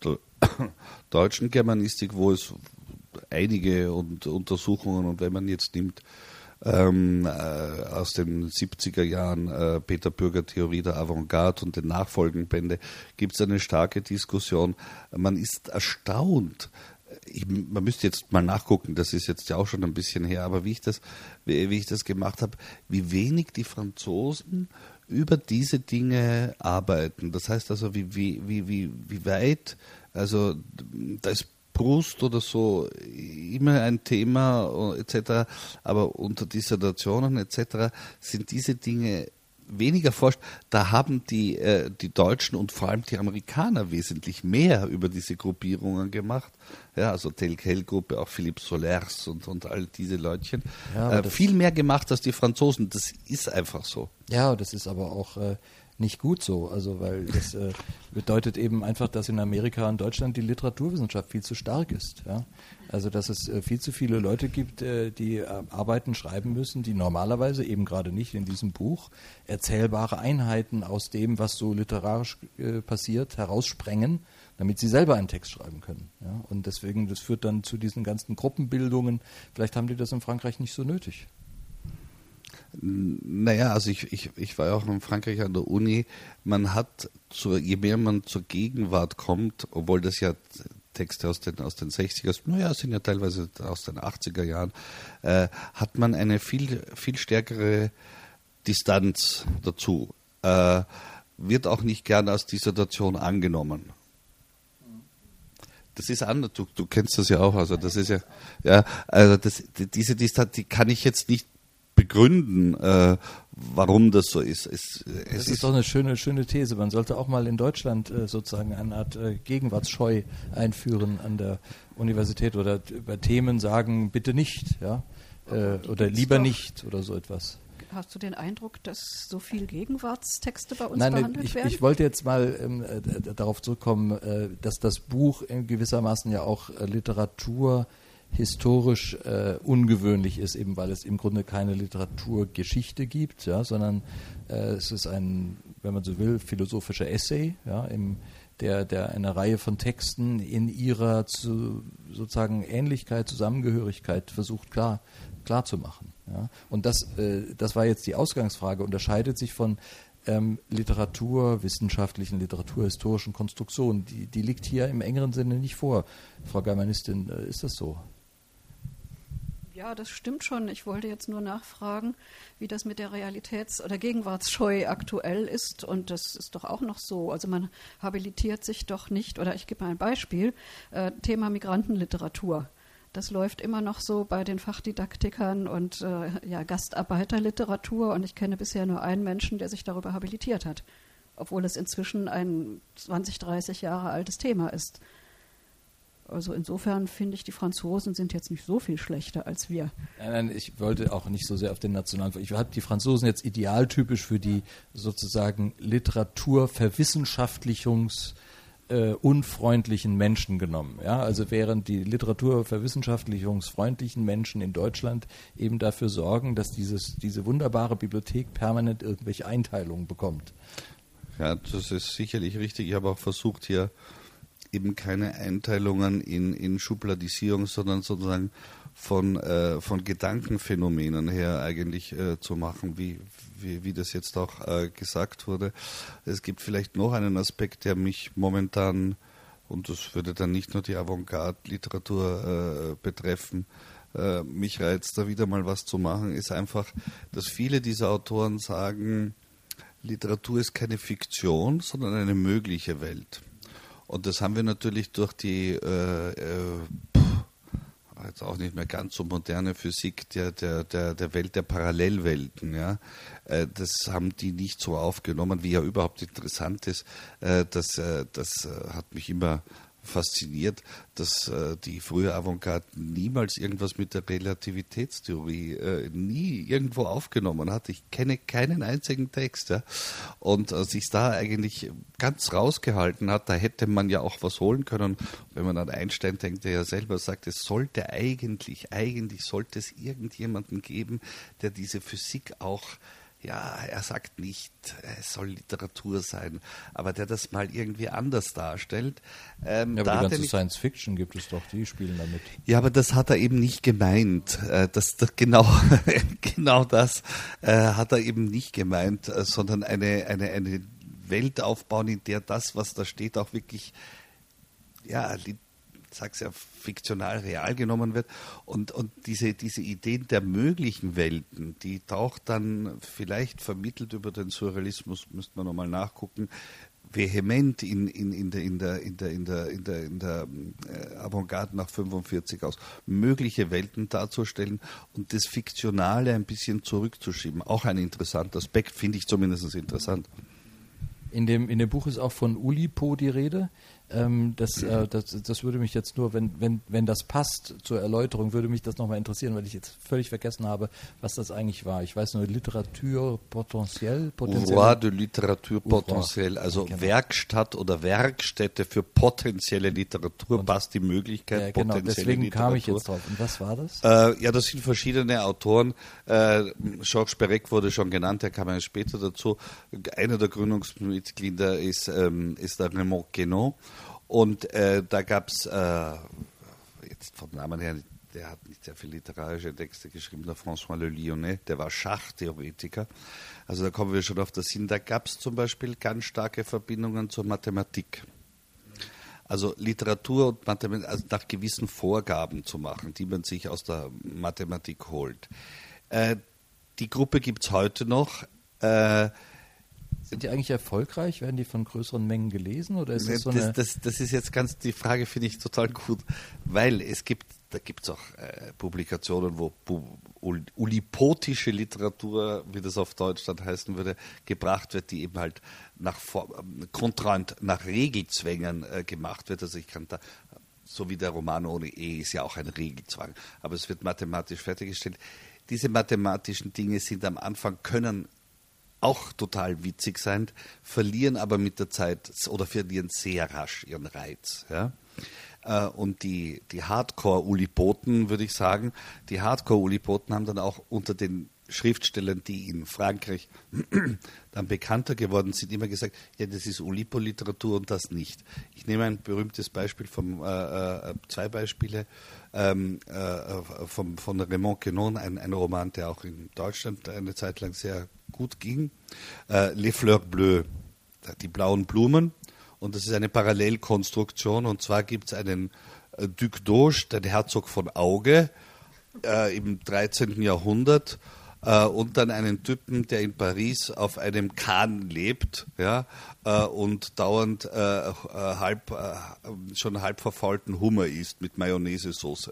deutschen Germanistik, wo es einige und Untersuchungen, und wenn man jetzt nimmt, ähm, äh, aus den siebziger Jahren äh, Peter Bürger Theorie der Avantgarde und den nachfolgenden Bände, gibt es eine starke Diskussion. Man ist erstaunt. Ich, man müsste jetzt mal nachgucken, das ist jetzt ja auch schon ein bisschen her, aber wie ich das, wie, wie ich das gemacht habe, wie wenig die Franzosen über diese Dinge arbeiten. Das heißt also, wie, wie, wie, wie, wie weit, also da ist Proust oder so immer ein Thema et cetera, aber unter Dissertationen et cetera sind diese Dinge weniger forscht. Da haben die, äh, die Deutschen und vor allem die Amerikaner wesentlich mehr über diese Gruppierungen gemacht. Ja, also Tell-Kell-Gruppe, auch Philippe Solers und, und all diese Leutchen. Ja, äh, viel mehr gemacht als die Franzosen. Das ist einfach so. Ja, das ist aber auch äh, nicht gut so. Also, weil das äh, bedeutet eben einfach, dass in Amerika und Deutschland die Literaturwissenschaft viel zu stark ist. Ja? Also, dass es äh, viel zu viele Leute gibt, äh, die äh, Arbeiten schreiben müssen, die normalerweise eben gerade nicht in diesem Buch erzählbare Einheiten aus dem, was so literarisch äh, passiert, heraussprengen, damit sie selber einen Text schreiben können. Ja? Und deswegen, das führt dann zu diesen ganzen Gruppenbildungen. Vielleicht haben die das in Frankreich nicht so nötig. Naja, also ich, ich, ich war ja auch in Frankreich an der Uni. Man hat, zur, je mehr man zur Gegenwart kommt, obwohl das ja Texte aus den, aus den sechziger, naja, sind ja teilweise aus den achtziger Jahren, äh, hat man eine viel, viel stärkere Distanz dazu. Äh, wird auch nicht gern als Dissertation angenommen. Das ist anders, du, du kennst das ja auch, also das ist ja, ja, also das, diese Distanz, die kann ich jetzt nicht begründen, äh, warum das so ist. Es, es das ist, ist doch eine schöne, schöne These. Man sollte auch mal in Deutschland äh, sozusagen eine Art äh, Gegenwartsscheu einführen an der Universität oder über Themen sagen, bitte nicht, ja, äh, oder lieber nicht oder so etwas. Hast du den Eindruck, dass so viel Gegenwartstexte bei uns Nein, behandelt ich, werden? Ich wollte jetzt mal ähm, äh, darauf zurückkommen, äh, dass das Buch in gewissermaßen ja auch äh, Literatur historisch äh, ungewöhnlich ist, eben weil es im Grunde keine Literaturgeschichte gibt, ja, sondern äh, es ist ein, wenn man so will, philosophischer Essay, ja, im, der, der eine Reihe von Texten in ihrer zu, sozusagen Ähnlichkeit, Zusammengehörigkeit versucht klar, klar zu machen. Ja. Und das, äh, das war jetzt die Ausgangsfrage, unterscheidet sich von ähm, Literatur, wissenschaftlichen, literaturhistorischen Konstruktionen. Die, die liegt hier im engeren Sinne nicht vor. Frau Germanistin, äh, ist das so? Ja, das stimmt schon. Ich wollte jetzt nur nachfragen, wie das mit der Realitäts- oder Gegenwartsscheu aktuell ist. Und das ist doch auch noch so. Also man habilitiert sich doch nicht, oder ich gebe mal ein Beispiel, äh, Thema Migrantenliteratur. Das läuft immer noch so bei den Fachdidaktikern und äh, ja, Gastarbeiterliteratur. Und ich kenne bisher nur einen Menschen, der sich darüber habilitiert hat, obwohl es inzwischen ein zwanzig, dreißig Jahre altes Thema ist. Also insofern finde ich, die Franzosen sind jetzt nicht so viel schlechter als wir. Nein, nein, ich wollte auch nicht so sehr auf den nationalen... Ich habe die Franzosen jetzt idealtypisch für die sozusagen Literaturverwissenschaftlichungs- äh, unfreundlichen Menschen genommen. Ja? Also während die literaturverwissenschaftlichungsfreundlichen Menschen in Deutschland eben dafür sorgen, dass dieses, diese wunderbare Bibliothek permanent irgendwelche Einteilungen bekommt. Ja, das ist sicherlich richtig. Ich habe auch versucht, hier eben keine Einteilungen in, in Schubladisierung, sondern sozusagen von, äh, von Gedankenphänomenen her eigentlich äh, zu machen, wie, wie, wie das jetzt auch äh, gesagt wurde. Es gibt vielleicht noch einen Aspekt, der mich momentan, und das würde dann nicht nur die Avantgarde-Literatur äh, betreffen, äh, mich reizt, da wieder mal was zu machen, ist einfach, dass viele dieser Autoren sagen, Literatur ist keine Fiktion, sondern eine mögliche Welt. Und das haben wir natürlich durch die äh, äh, jetzt auch nicht mehr ganz so moderne Physik der, der, der, der Welt der Parallelwelten. Ja. Äh, das haben die nicht so aufgenommen, wie ja überhaupt interessant ist. Äh, das äh, das äh, hat mich immer fasziniert, dass äh, die frühe Avantgarde niemals irgendwas mit der Relativitätstheorie äh, nie irgendwo aufgenommen hat. Ich kenne keinen einzigen Text. Ja? Und äh, sich da eigentlich ganz rausgehalten hat, da hätte man ja auch was holen können. Wenn man an Einstein denkt, der ja selber sagt, es sollte eigentlich, eigentlich sollte es irgendjemanden geben, der diese Physik auch, ja, er sagt nicht, es soll Literatur sein, aber der das mal irgendwie anders darstellt. Ähm, ja, aber da die ganze ich, Science Fiction gibt es doch, die spielen damit. Ja, aber das hat er eben nicht gemeint. Äh, das, das, genau, genau das äh, hat er eben nicht gemeint, äh, sondern eine, eine, eine Welt aufbauen, in der das, was da steht, auch wirklich, ja, li- ich sag's ja, fiktional real genommen wird. Und, und diese, diese Ideen der möglichen Welten, die taucht dann vielleicht vermittelt über den Surrealismus, müsste man nochmal nachgucken, vehement in, in, in der, in der, in der, in der, in der, in der äh, Avantgarde nach fünfundvierzig aus. Mögliche Welten darzustellen und das Fiktionale ein bisschen zurückzuschieben. Auch ein interessanter Aspekt, finde ich zumindest interessant. In dem, in dem Buch ist auch von Oulipo die Rede. Ähm, das, äh, das, das würde mich jetzt nur, wenn, wenn, wenn das passt zur Erläuterung, würde mich das nochmal interessieren, weil ich jetzt völlig vergessen habe, was das eigentlich war. Ich weiß nur, Literatur potentiell. Ouvroir de Literatur potentielle, also genau. Werkstatt oder Werkstätte für potenzielle Literatur, und passt die Möglichkeit, ja, genau, potenzielle deswegen Literatur. kam ich jetzt drauf. Und was war das? Äh, ja, das sind verschiedene Autoren. Äh, Georges Perec wurde schon genannt, der kam ja später dazu. Einer der Gründungsmitglieder ist, ähm, ist der Raymond Queneau. Und äh, da gab es, äh, jetzt vom Namen her, der hat nicht sehr viele literarische Texte geschrieben, der François Le Lyonnais, der war Schachtheoretiker. Also da kommen wir schon auf das hin. Da gab es zum Beispiel ganz starke Verbindungen zur Mathematik. Also Literatur und Mathematik, also nach gewissen Vorgaben zu machen, die man sich aus der Mathematik holt. Äh, die Gruppe gibt es heute noch. Äh, Sind die eigentlich erfolgreich? Werden die von größeren Mengen gelesen? Oder ist das, so eine das, das, das ist jetzt ganz, die Frage finde ich total gut, weil es gibt, da gibt es auch äh, Publikationen, wo bu, ulipotische Literatur, wie das auf Deutsch dann heißen würde, gebracht wird, die eben halt nach kontrant nach Regelzwängen äh, gemacht wird. Also ich kann da, so wie der Roman ohne E ist ja auch ein Regelzwang, aber es wird mathematisch fertiggestellt. Diese mathematischen Dinge sind am Anfang, können auch total witzig sein, verlieren aber mit der Zeit oder verlieren sehr rasch ihren Reiz. Ja? Und die, die Hardcore-Ulipoten, würde ich sagen, die Hardcore-Ulipoten haben dann auch unter den Schriftstellern, die in Frankreich dann bekannter geworden sind, immer gesagt, ja, das ist Oulipo-Literatur und das nicht. Ich nehme ein berühmtes Beispiel, vom, äh, zwei Beispiele ähm, äh, vom, von Raymond Queneau, ein, ein Roman, der auch in Deutschland eine Zeit lang sehr gut ging, äh, Les Fleurs Bleues, die blauen Blumen. Und das ist eine Parallelkonstruktion. Und zwar gibt es einen äh, Duc d'Auge, den Herzog von Auge, äh, im dreizehnten Jahrhundert, äh, und dann einen Typen, der in Paris auf einem Kahn lebt, ja, äh, und dauernd äh, äh, halb, äh, schon halb verfaulten Hummer isst mit Mayonnaise-Soße.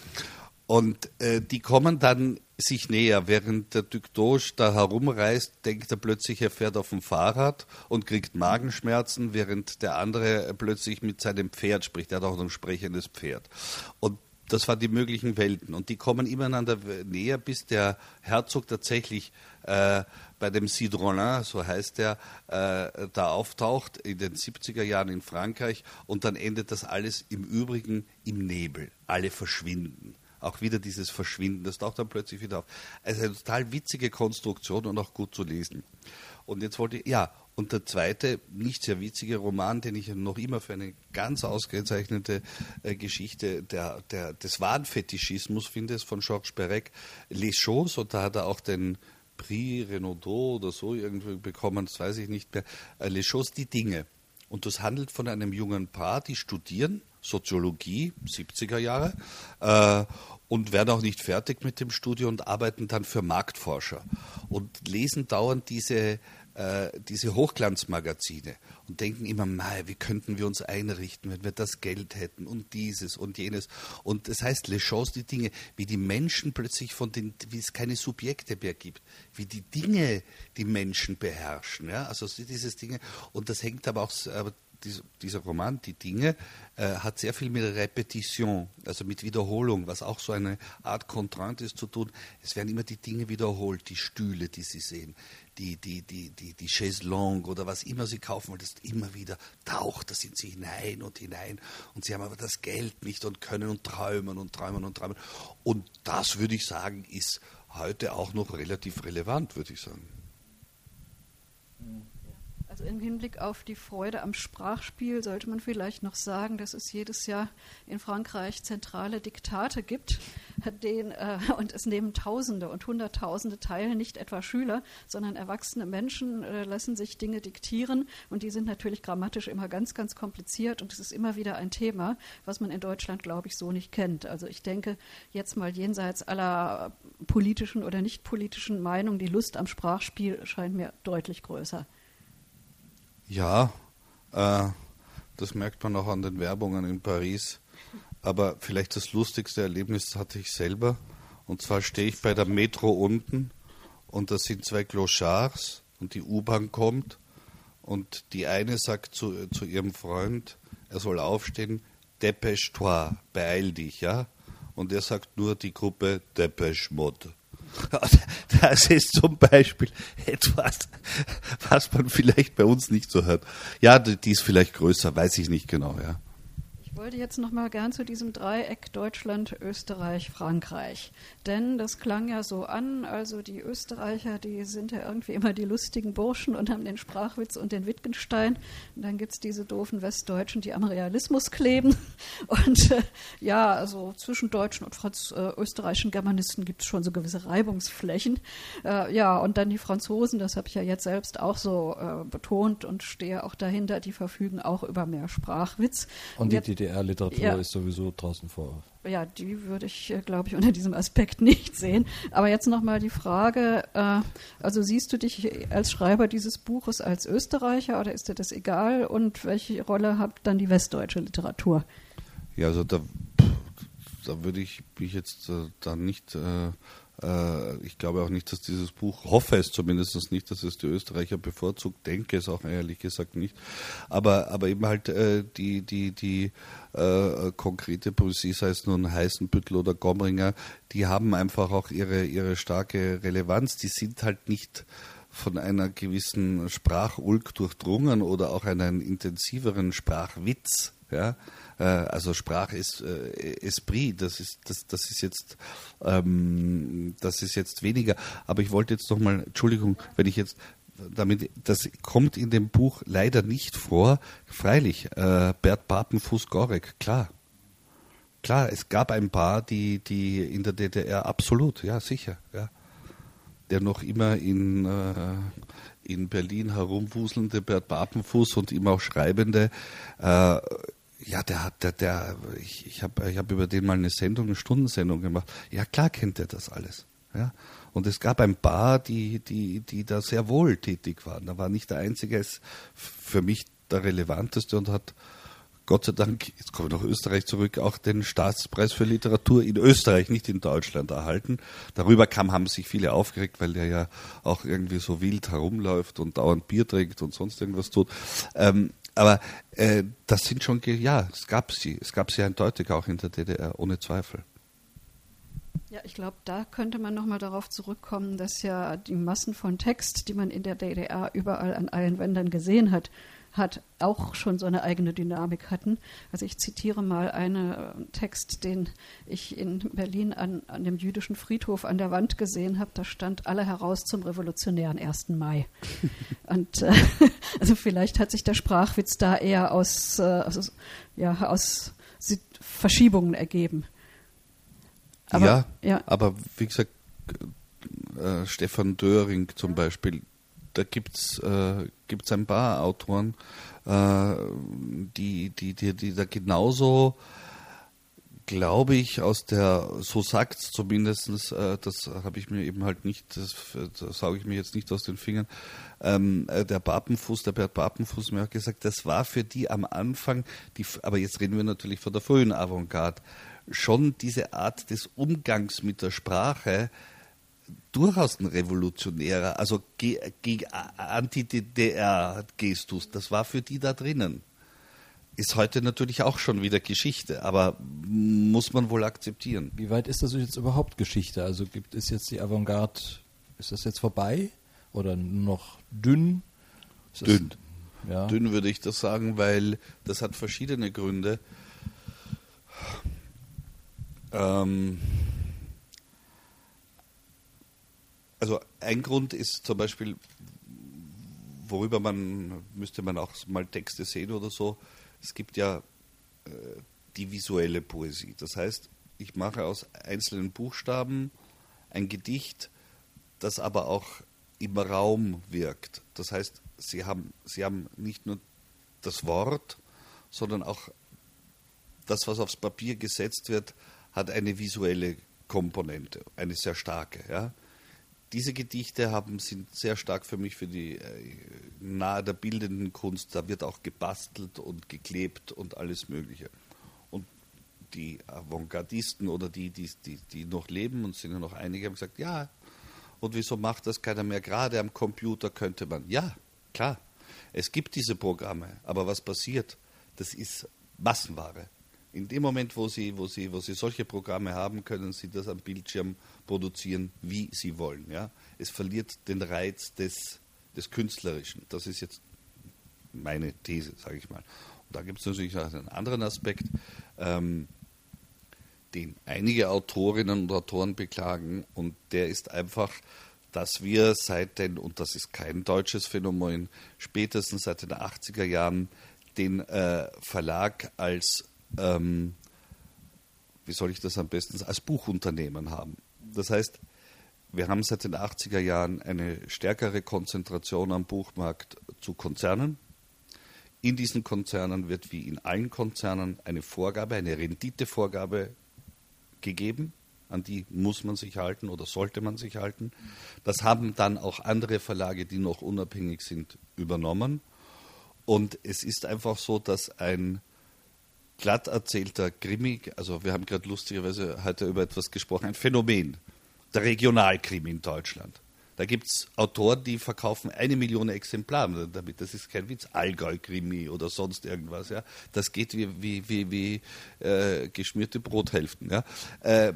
Und äh, die kommen dann sich näher. Während der Duc d'Auge da herumreist, denkt er plötzlich, er fährt auf dem Fahrrad und kriegt Magenschmerzen, während der andere plötzlich mit seinem Pferd spricht. Er hat auch ein sprechendes Pferd. Und das waren die möglichen Welten und die kommen immer einander näher, bis der Herzog tatsächlich äh, bei dem Cidronin, so heißt er, äh, da auftaucht in den siebziger Jahren in Frankreich und dann endet das alles im Übrigen im Nebel. Alle verschwinden. Auch wieder dieses Verschwinden, das taucht dann plötzlich wieder auf. Also eine total witzige Konstruktion und auch gut zu lesen. Und jetzt wollte ich, ja, und der zweite, nicht sehr witzige Roman, den ich noch immer für eine ganz ausgezeichnete äh, Geschichte der, der, des Wahnfetischismus finde, ist von Georges Perec, Les Choses, und da hat er auch den Prix Renaudot oder so irgendwie bekommen, das weiß ich nicht mehr, äh, Les Choses, die Dinge. Und das handelt von einem jungen Paar, die studieren Soziologie, siebziger Jahre, äh, und werden auch nicht fertig mit dem Studium und arbeiten dann für Marktforscher und lesen dauernd diese, äh, diese Hochglanzmagazine und denken immer, mei, wie könnten wir uns einrichten, wenn wir das Geld hätten und dieses und jenes. Und das heißt, Les Choses, die Dinge, wie die Menschen plötzlich von den, wie es keine Subjekte mehr gibt, wie die Dinge die Menschen beherrschen. Ja? Also dieses Dinge, und das hängt aber auch, aber dieser Roman, die Dinge, äh, hat sehr viel mit Repetition, also mit Wiederholung, was auch so eine Art Contrainte ist, zu tun. Es werden immer die Dinge wiederholt, die Stühle, die Sie sehen, die, die, die, die, die Chaiselongue oder was immer Sie kaufen wollen, das ist immer wieder taucht, da sind Sie hinein und hinein und Sie haben aber das Geld nicht und können und träumen und träumen und träumen. Und das, würde ich sagen, ist heute auch noch relativ relevant, würde ich sagen. Also im Hinblick auf die Freude am Sprachspiel sollte man vielleicht noch sagen, dass es jedes Jahr in Frankreich zentrale Diktate gibt, den, äh, und es nehmen Tausende und Hunderttausende teil, nicht etwa Schüler, sondern erwachsene Menschen äh, lassen sich Dinge diktieren und die sind natürlich grammatisch immer ganz, ganz kompliziert und es ist immer wieder ein Thema, was man in Deutschland, glaube ich, so nicht kennt. Also ich denke, jetzt mal jenseits aller politischen oder nicht politischen Meinungen, die Lust am Sprachspiel scheint mir deutlich größer. Ja, äh, das merkt man auch an den Werbungen in Paris. Aber vielleicht das lustigste Erlebnis hatte ich selber. Und zwar stehe ich bei der Metro unten und da sind zwei Clochards und die U-Bahn kommt und die eine sagt zu, zu ihrem Freund, er soll aufstehen, dépêche-toi, beeil dich, ja? Und er sagt nur die Gruppe Dépêche-Mode. Das ist zum Beispiel etwas, was man vielleicht bei uns nicht so hört. Ja, die ist vielleicht größer, weiß ich nicht genau, ja. Ich wollte jetzt noch mal gern zu diesem Dreieck Deutschland, Österreich, Frankreich. Denn das klang ja so an, also die Österreicher, die sind ja irgendwie immer die lustigen Burschen und haben den Sprachwitz und den Wittgenstein. Und dann gibt es diese doofen Westdeutschen, die am Realismus kleben. Und äh, ja, also zwischen deutschen und Franz- äh, österreichischen Germanisten gibt es schon so gewisse Reibungsflächen. Äh, ja, und dann die Franzosen, das habe ich ja jetzt selbst auch so äh, betont und stehe auch dahinter, die verfügen auch über mehr Sprachwitz. Und die jetzt, D D R-Literatur ja, ist sowieso draußen vor. Ja, die würde ich, glaube ich, unter diesem Aspekt nicht sehen. Aber jetzt nochmal die Frage, äh, also siehst du dich als Schreiber dieses Buches als Österreicher oder ist dir das egal? Und welche Rolle hat dann die westdeutsche Literatur? Ja, also da, da würde ich mich jetzt äh, dann nicht... Äh, Ich glaube auch nicht, dass dieses Buch, hoffe es zumindest nicht, dass es die Österreicher bevorzugt, denke es auch ehrlich gesagt nicht. Aber, aber eben halt äh, die, die, die äh, konkrete Poesie, sei es nun Heißenbüttel oder Gomringer, die haben einfach auch ihre, ihre starke Relevanz. Die sind halt nicht von einer gewissen Sprachulk durchdrungen oder auch einen intensiveren Sprachwitz, ja. Also Sprache ist äh, Esprit, das ist, das, das ist jetzt ähm, das ist jetzt weniger. Aber ich wollte jetzt noch mal, Entschuldigung, wenn ich jetzt damit, das kommt in dem Buch leider nicht vor, freilich, äh, Bert Papenfuß-Gorek, klar. Klar, es gab ein paar, die, die in der D D R, absolut, ja, sicher, ja. Der noch immer in, äh, in Berlin herumwuselnde Bert Papenfuß und immer auch Schreibende, äh, ja, der hat, der, der, ich, ich habe ich hab über den mal eine Sendung, eine Stundensendung gemacht. Ja, klar kennt er das alles. Ja. Und es gab ein paar, die, die, die da sehr wohl tätig waren. Da war nicht der einzige, ist für mich der relevanteste und hat Gott sei Dank, jetzt komme ich nach Österreich zurück, auch den Staatspreis für Literatur in Österreich, nicht in Deutschland erhalten. Darüber kam, haben sich viele aufgeregt, weil der ja auch irgendwie so wild herumläuft und dauernd Bier trinkt und sonst irgendwas tut. Ähm, Aber äh, das sind schon, ge- ja, es gab sie. Es gab sie eindeutig auch in der D D R, ohne Zweifel. Ja, ich glaube, da könnte man nochmal darauf zurückkommen, dass ja die Massen von Text, die man in der D D R überall an allen Wänden gesehen hat, hat auch schon so eine eigene Dynamik hatten. Also ich zitiere mal einen äh, Text, den ich in Berlin an, an dem jüdischen Friedhof an der Wand gesehen habe. Da stand: Alle heraus zum revolutionären ersten Mai. Und äh, also vielleicht hat sich der Sprachwitz da eher aus, äh, aus, ja, aus Verschiebungen ergeben. Aber, ja, ja, aber wie gesagt, äh, Stefan Döring zum Beispiel, da gibt es äh, gibt's ein paar Autoren, äh, die, die, die, die da genauso, glaube ich, aus der, so sagt es zumindest, äh, das habe ich mir eben halt nicht, das, das sauge ich mir jetzt nicht aus den Fingern, ähm, äh, der Papenfuß, der Bert Papenfuß mir auch gesagt, das war für die am Anfang, die, aber jetzt reden wir natürlich von der frühen Avantgarde, schon diese Art des Umgangs mit der Sprache durchaus ein revolutionärer, also ge, ge, Anti-D D R-Gestus, das war für die da drinnen. Ist heute natürlich auch schon wieder Geschichte, aber muss man wohl akzeptieren. Wie weit ist das jetzt überhaupt Geschichte? Also gibt es jetzt die Avantgarde, ist das jetzt vorbei oder nur noch dünn? Ist Dünn. Das, ja. Dünn würde ich das sagen, weil das hat verschiedene Gründe. Ähm, also ein Grund ist zum Beispiel, worüber man, müsste man auch mal Texte sehen oder so, es gibt ja äh, die visuelle Poesie. Das heißt, ich mache aus einzelnen Buchstaben ein Gedicht, das aber auch im Raum wirkt. Das heißt, sie haben, sie haben nicht nur das Wort, sondern auch das, was aufs Papier gesetzt wird, hat eine visuelle Komponente, eine sehr starke. Ja. Diese Gedichte haben, sind sehr stark für mich für die äh, nahe der bildenden Kunst. Da wird auch gebastelt und geklebt und alles Mögliche. Und die Avantgardisten oder die, die, die, die noch leben, und sind ja noch einige, haben gesagt, ja, und wieso macht das keiner mehr? Gerade am Computer könnte man. Ja, klar, es gibt diese Programme, aber was passiert? Das ist Massenware. In dem Moment, wo Sie, wo Sie, wo Sie solche Programme haben, können Sie das am Bildschirm produzieren, wie Sie wollen. Ja? Es verliert den Reiz des, des Künstlerischen. Das ist jetzt meine These, sage ich mal. Und da gibt es natürlich auch einen anderen Aspekt, ähm, den einige Autorinnen und Autoren beklagen, und der ist einfach, dass wir seit den, und das ist kein deutsches Phänomen, spätestens seit den achtziger Jahren den äh, Verlag als Ähm, wie soll ich das am besten, als Buchunternehmen haben. Das heißt, wir haben seit den achtziger Jahren eine stärkere Konzentration am Buchmarkt zu Konzernen. In diesen Konzernen wird wie in allen Konzernen eine Vorgabe, eine Renditevorgabe gegeben, an die muss man sich halten oder sollte man sich halten. Das haben dann auch andere Verlage, die noch unabhängig sind, übernommen. Und es ist einfach so, dass ein glatt erzählter Krimi, also wir haben gerade lustigerweise heute über etwas gesprochen, ein Phänomen, der Regionalkrimi in Deutschland. Da gibt es Autoren, die verkaufen eine Million Exemplare damit, das ist kein Witz, Allgäu-Krimi oder sonst irgendwas. Ja. Das geht wie, wie, wie, wie äh, geschmierte Brothälften. Ja. Äh,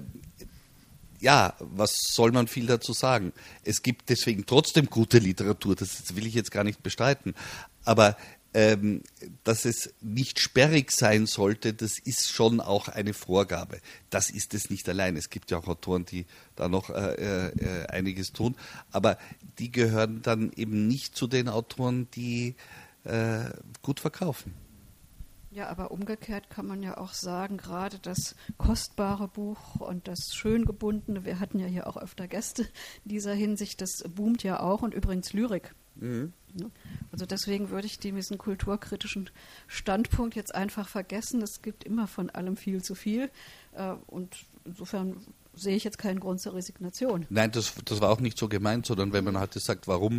ja, was soll man viel dazu sagen? Es gibt deswegen trotzdem gute Literatur, das will ich jetzt gar nicht bestreiten, aber Ähm, dass es nicht sperrig sein sollte, das ist schon auch eine Vorgabe. Das ist es nicht allein. Es gibt ja auch Autoren, die da noch äh, äh, einiges tun, aber die gehören dann eben nicht zu den Autoren, die äh, gut verkaufen. Ja, aber umgekehrt kann man ja auch sagen, gerade das kostbare Buch und das schön gebundene, wir hatten ja hier auch öfter Gäste in dieser Hinsicht, das boomt ja auch, und übrigens Lyrik. Mhm. Also deswegen würde ich diesen kulturkritischen Standpunkt jetzt einfach vergessen. Es gibt immer von allem viel zu viel, und insofern sehe ich jetzt keinen Grund zur Resignation. Nein, das, das war auch nicht so gemeint, sondern wenn man heute sagt, warum,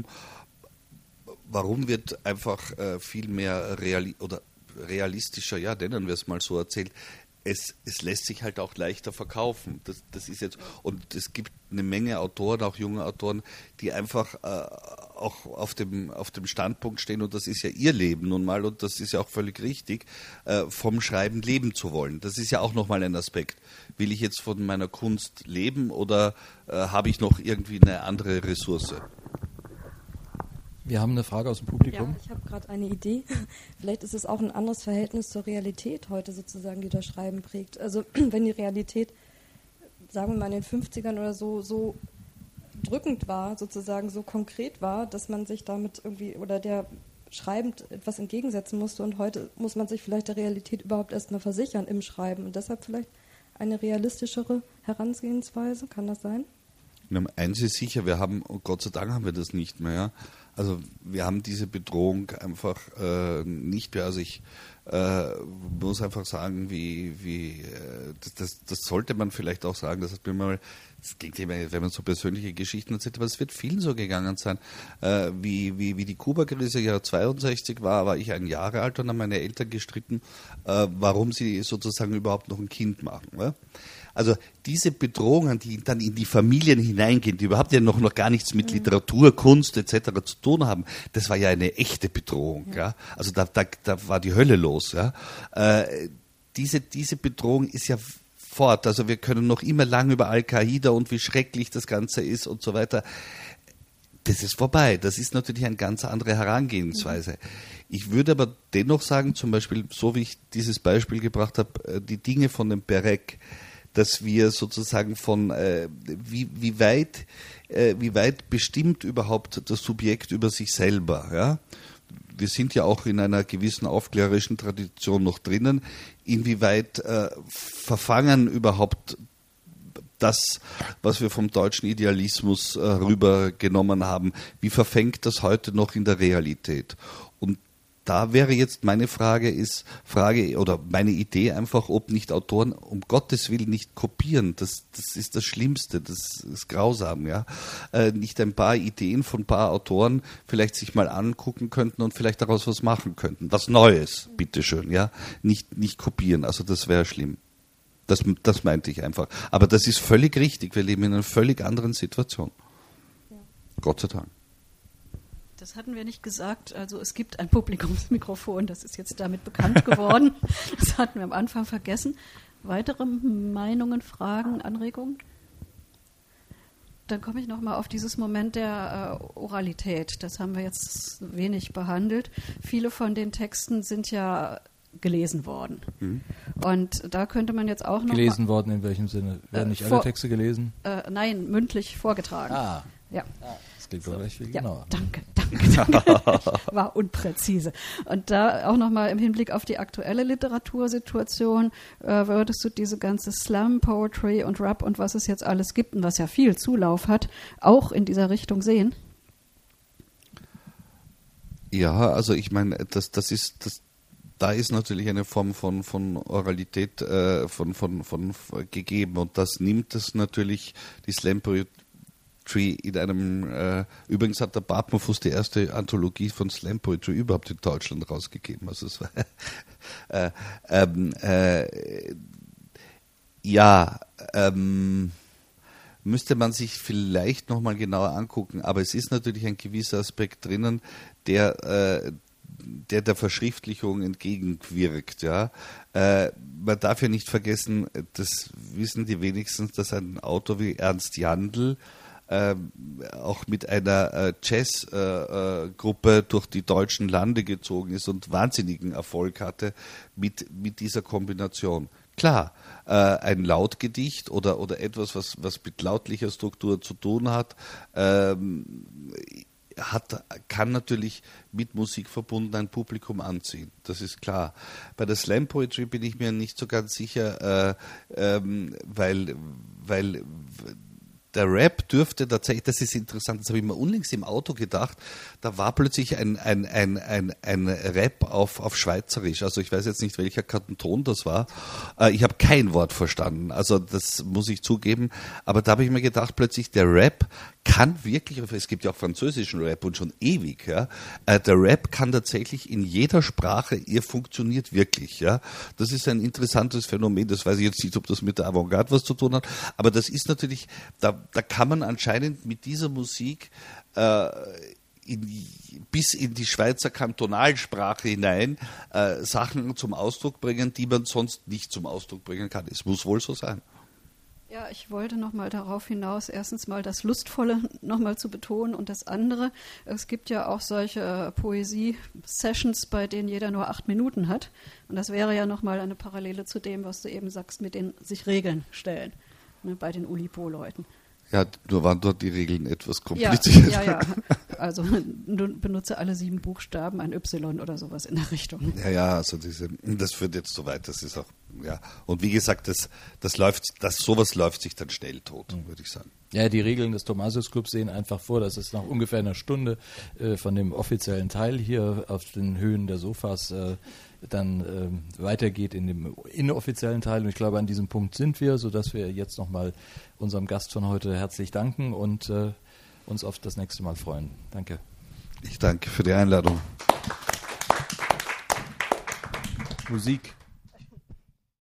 warum wird einfach äh, viel mehr reali- oder realistischer, ja, nennen wir es mal so erzählt, es, es lässt sich halt auch leichter verkaufen. Das, das ist jetzt, und es gibt eine Menge Autoren, auch junge Autoren, die einfach äh, auch auf dem, auf dem Standpunkt stehen, und das ist ja ihr Leben nun mal, und das ist ja auch völlig richtig, äh, vom Schreiben leben zu wollen. Das ist ja auch nochmal ein Aspekt. Will ich jetzt von meiner Kunst leben oder äh, habe ich noch irgendwie eine andere Ressource? Wir haben eine Frage aus dem Publikum. Ja, ich habe gerade eine Idee. Vielleicht ist es auch ein anderes Verhältnis zur Realität heute sozusagen, die das Schreiben prägt. Also wenn die Realität, sagen wir mal in den fünfzigern oder so, so drückend war, sozusagen so konkret war, dass man sich damit irgendwie oder der schreibend etwas entgegensetzen musste, und heute muss man sich vielleicht der Realität überhaupt erstmal versichern im Schreiben und deshalb vielleicht eine realistischere Herangehensweise, kann das sein? Eins ist sicher, wir haben, und Gott sei Dank haben wir das nicht mehr, ja. Also wir haben diese Bedrohung einfach äh, nicht mehr. Also ich äh, muss einfach sagen, wie, wie äh, das, das, das sollte man vielleicht auch sagen, das hat mir mal, das klingt immer, wenn man so persönliche Geschichten erzählt, aber es wird vielen so gegangen sein. Äh, wie, wie, wie die Kuba-Krise ja zweiundsechzig war, war ich ein Jahre alt und haben meine Eltern gestritten, äh, warum sie sozusagen überhaupt noch ein Kind machen. Ja? Also diese Bedrohungen, die dann in die Familien hineingehen, die überhaupt ja noch, noch gar nichts mit Literatur, Kunst et cetera zu tun haben, das war ja eine echte Bedrohung. Ja. Ja? Also da, da, da war die Hölle los. Ja? Äh, diese, diese Bedrohung ist ja fort. Also wir können noch immer lange über Al-Qaida und wie schrecklich das Ganze ist und so weiter. Das ist vorbei. Das ist natürlich eine ganz andere Herangehensweise. Ich würde aber dennoch sagen, zum Beispiel, so wie ich dieses Beispiel gebracht habe, die Dinge von dem Perec, dass wir sozusagen von, äh, wie, wie weit, äh, wie weit bestimmt überhaupt das Subjekt über sich selber, ja? Wir sind ja auch in einer gewissen aufklärerischen Tradition noch drinnen. Inwieweit äh, verfangen überhaupt das, was wir vom deutschen Idealismus äh, rübergenommen haben, wie verfängt das heute noch in der Realität? Und da wäre jetzt meine Frage, ist Frage oder meine Idee einfach, ob nicht Autoren um Gottes Willen nicht kopieren. Das, das ist das Schlimmste, das ist grausam, ja. Äh, nicht ein paar Ideen von ein paar Autoren vielleicht sich mal angucken könnten und vielleicht daraus was machen könnten. Was Neues, bitteschön, ja. Nicht, nicht kopieren, also das wäre schlimm. Das, das meinte ich einfach. Aber das ist völlig richtig. Wir leben in einer völlig anderen Situation. Ja. Gott sei Dank. Das hatten wir nicht gesagt. Also es gibt ein Publikumsmikrofon, das ist jetzt damit bekannt geworden. Das hatten wir am Anfang vergessen. Weitere Meinungen, Fragen, Anregungen? Dann komme ich nochmal auf dieses Moment der äh, Oralität. Das haben wir jetzt wenig behandelt. Viele von den Texten sind ja gelesen worden. Mhm. Und da könnte man jetzt auch noch... Gelesen worden in welchem Sinne? Werden nicht äh, vor, alle Texte gelesen? Äh, nein, mündlich vorgetragen. Ah. Ja. Ah. Das klingt doch recht viel ja, genauer. Danke, danke, danke. War unpräzise. Und da auch nochmal im Hinblick auf die aktuelle Literatursituation, äh, würdest du diese ganze Slam, Poetry und Rap und was es jetzt alles gibt und was ja viel Zulauf hat, auch in dieser Richtung sehen? Ja, also ich meine, das, das ist, das, da ist natürlich eine Form von, von Oralität äh, von, von, von, von gegeben, und das nimmt es natürlich, die Slam Poetry in einem, äh, übrigens hat der Papenfuß die erste Anthologie von Slam Poetry überhaupt in Deutschland rausgegeben. Also es war, äh, ähm, äh, ja, ähm, müsste man sich vielleicht nochmal genauer angucken, aber es ist natürlich ein gewisser Aspekt drinnen, der, äh, der der Verschriftlichung entgegenwirkt. Ja. Äh, man darf ja nicht vergessen, das wissen die wenigstens, dass ein Autor wie Ernst Jandl Ähm, auch mit einer äh, Jazzgruppe äh, äh, durch die deutschen Lande gezogen ist und wahnsinnigen Erfolg hatte mit, mit dieser Kombination. Klar, äh, ein Lautgedicht oder, oder etwas, was, was mit lautlicher Struktur zu tun hat, ähm, hat, kann natürlich mit Musik verbunden ein Publikum anziehen. Das ist klar. Bei der Slam Poetry bin ich mir nicht so ganz sicher, äh, ähm, weil, weil der Rap dürfte tatsächlich, das ist interessant, das habe ich mir unlängst im Auto gedacht, da war plötzlich ein, ein, ein, ein, ein Rap auf, auf Schweizerisch, also ich weiß jetzt nicht, welcher Kanton das war, ich habe kein Wort verstanden, also das muss ich zugeben, aber da habe ich mir gedacht, plötzlich der Rap kann wirklich, es gibt ja auch französischen Rap und schon ewig, ja, der Rap kann tatsächlich in jeder Sprache, ihr funktioniert wirklich, ja, das ist ein interessantes Phänomen, das weiß ich jetzt nicht, ob das mit der Avantgarde was zu tun hat, aber das ist natürlich, da Da kann man anscheinend mit dieser Musik äh, in, bis in die Schweizer Kantonalsprache hinein äh, Sachen zum Ausdruck bringen, die man sonst nicht zum Ausdruck bringen kann. Es muss wohl so sein. Ja, ich wollte noch mal darauf hinaus, erstens mal das Lustvolle noch mal zu betonen und das andere, es gibt ja auch solche Poesie-Sessions, bei denen jeder nur acht Minuten hat und das wäre ja noch mal eine Parallele zu dem, was du eben sagst, mit den sich Regeln stellen, ne, bei den Oulipo-Leuten. Ja, nur waren dort die Regeln etwas kompliziert. Ja, ja, ja. Also du benutze alle sieben Buchstaben, ein Y oder sowas in der Richtung. Ja, ja, also diese, das führt jetzt so weit, das ist auch, ja. Und wie gesagt, das, das läuft, das, sowas läuft sich dann schnell tot, mhm. würde ich sagen. Ja, die Regeln des Thomasius-Clubs sehen einfach vor, dass es nach ungefähr einer Stunde äh, von dem offiziellen Teil hier auf den Höhen der Sofas äh, dann äh, weitergeht in dem inoffiziellen Teil. Und ich glaube, an diesem Punkt sind wir, sodass wir jetzt nochmal unserem Gast von heute herzlich danken und äh, uns auf das nächste Mal freuen. Danke. Ich danke für die Einladung. Musik.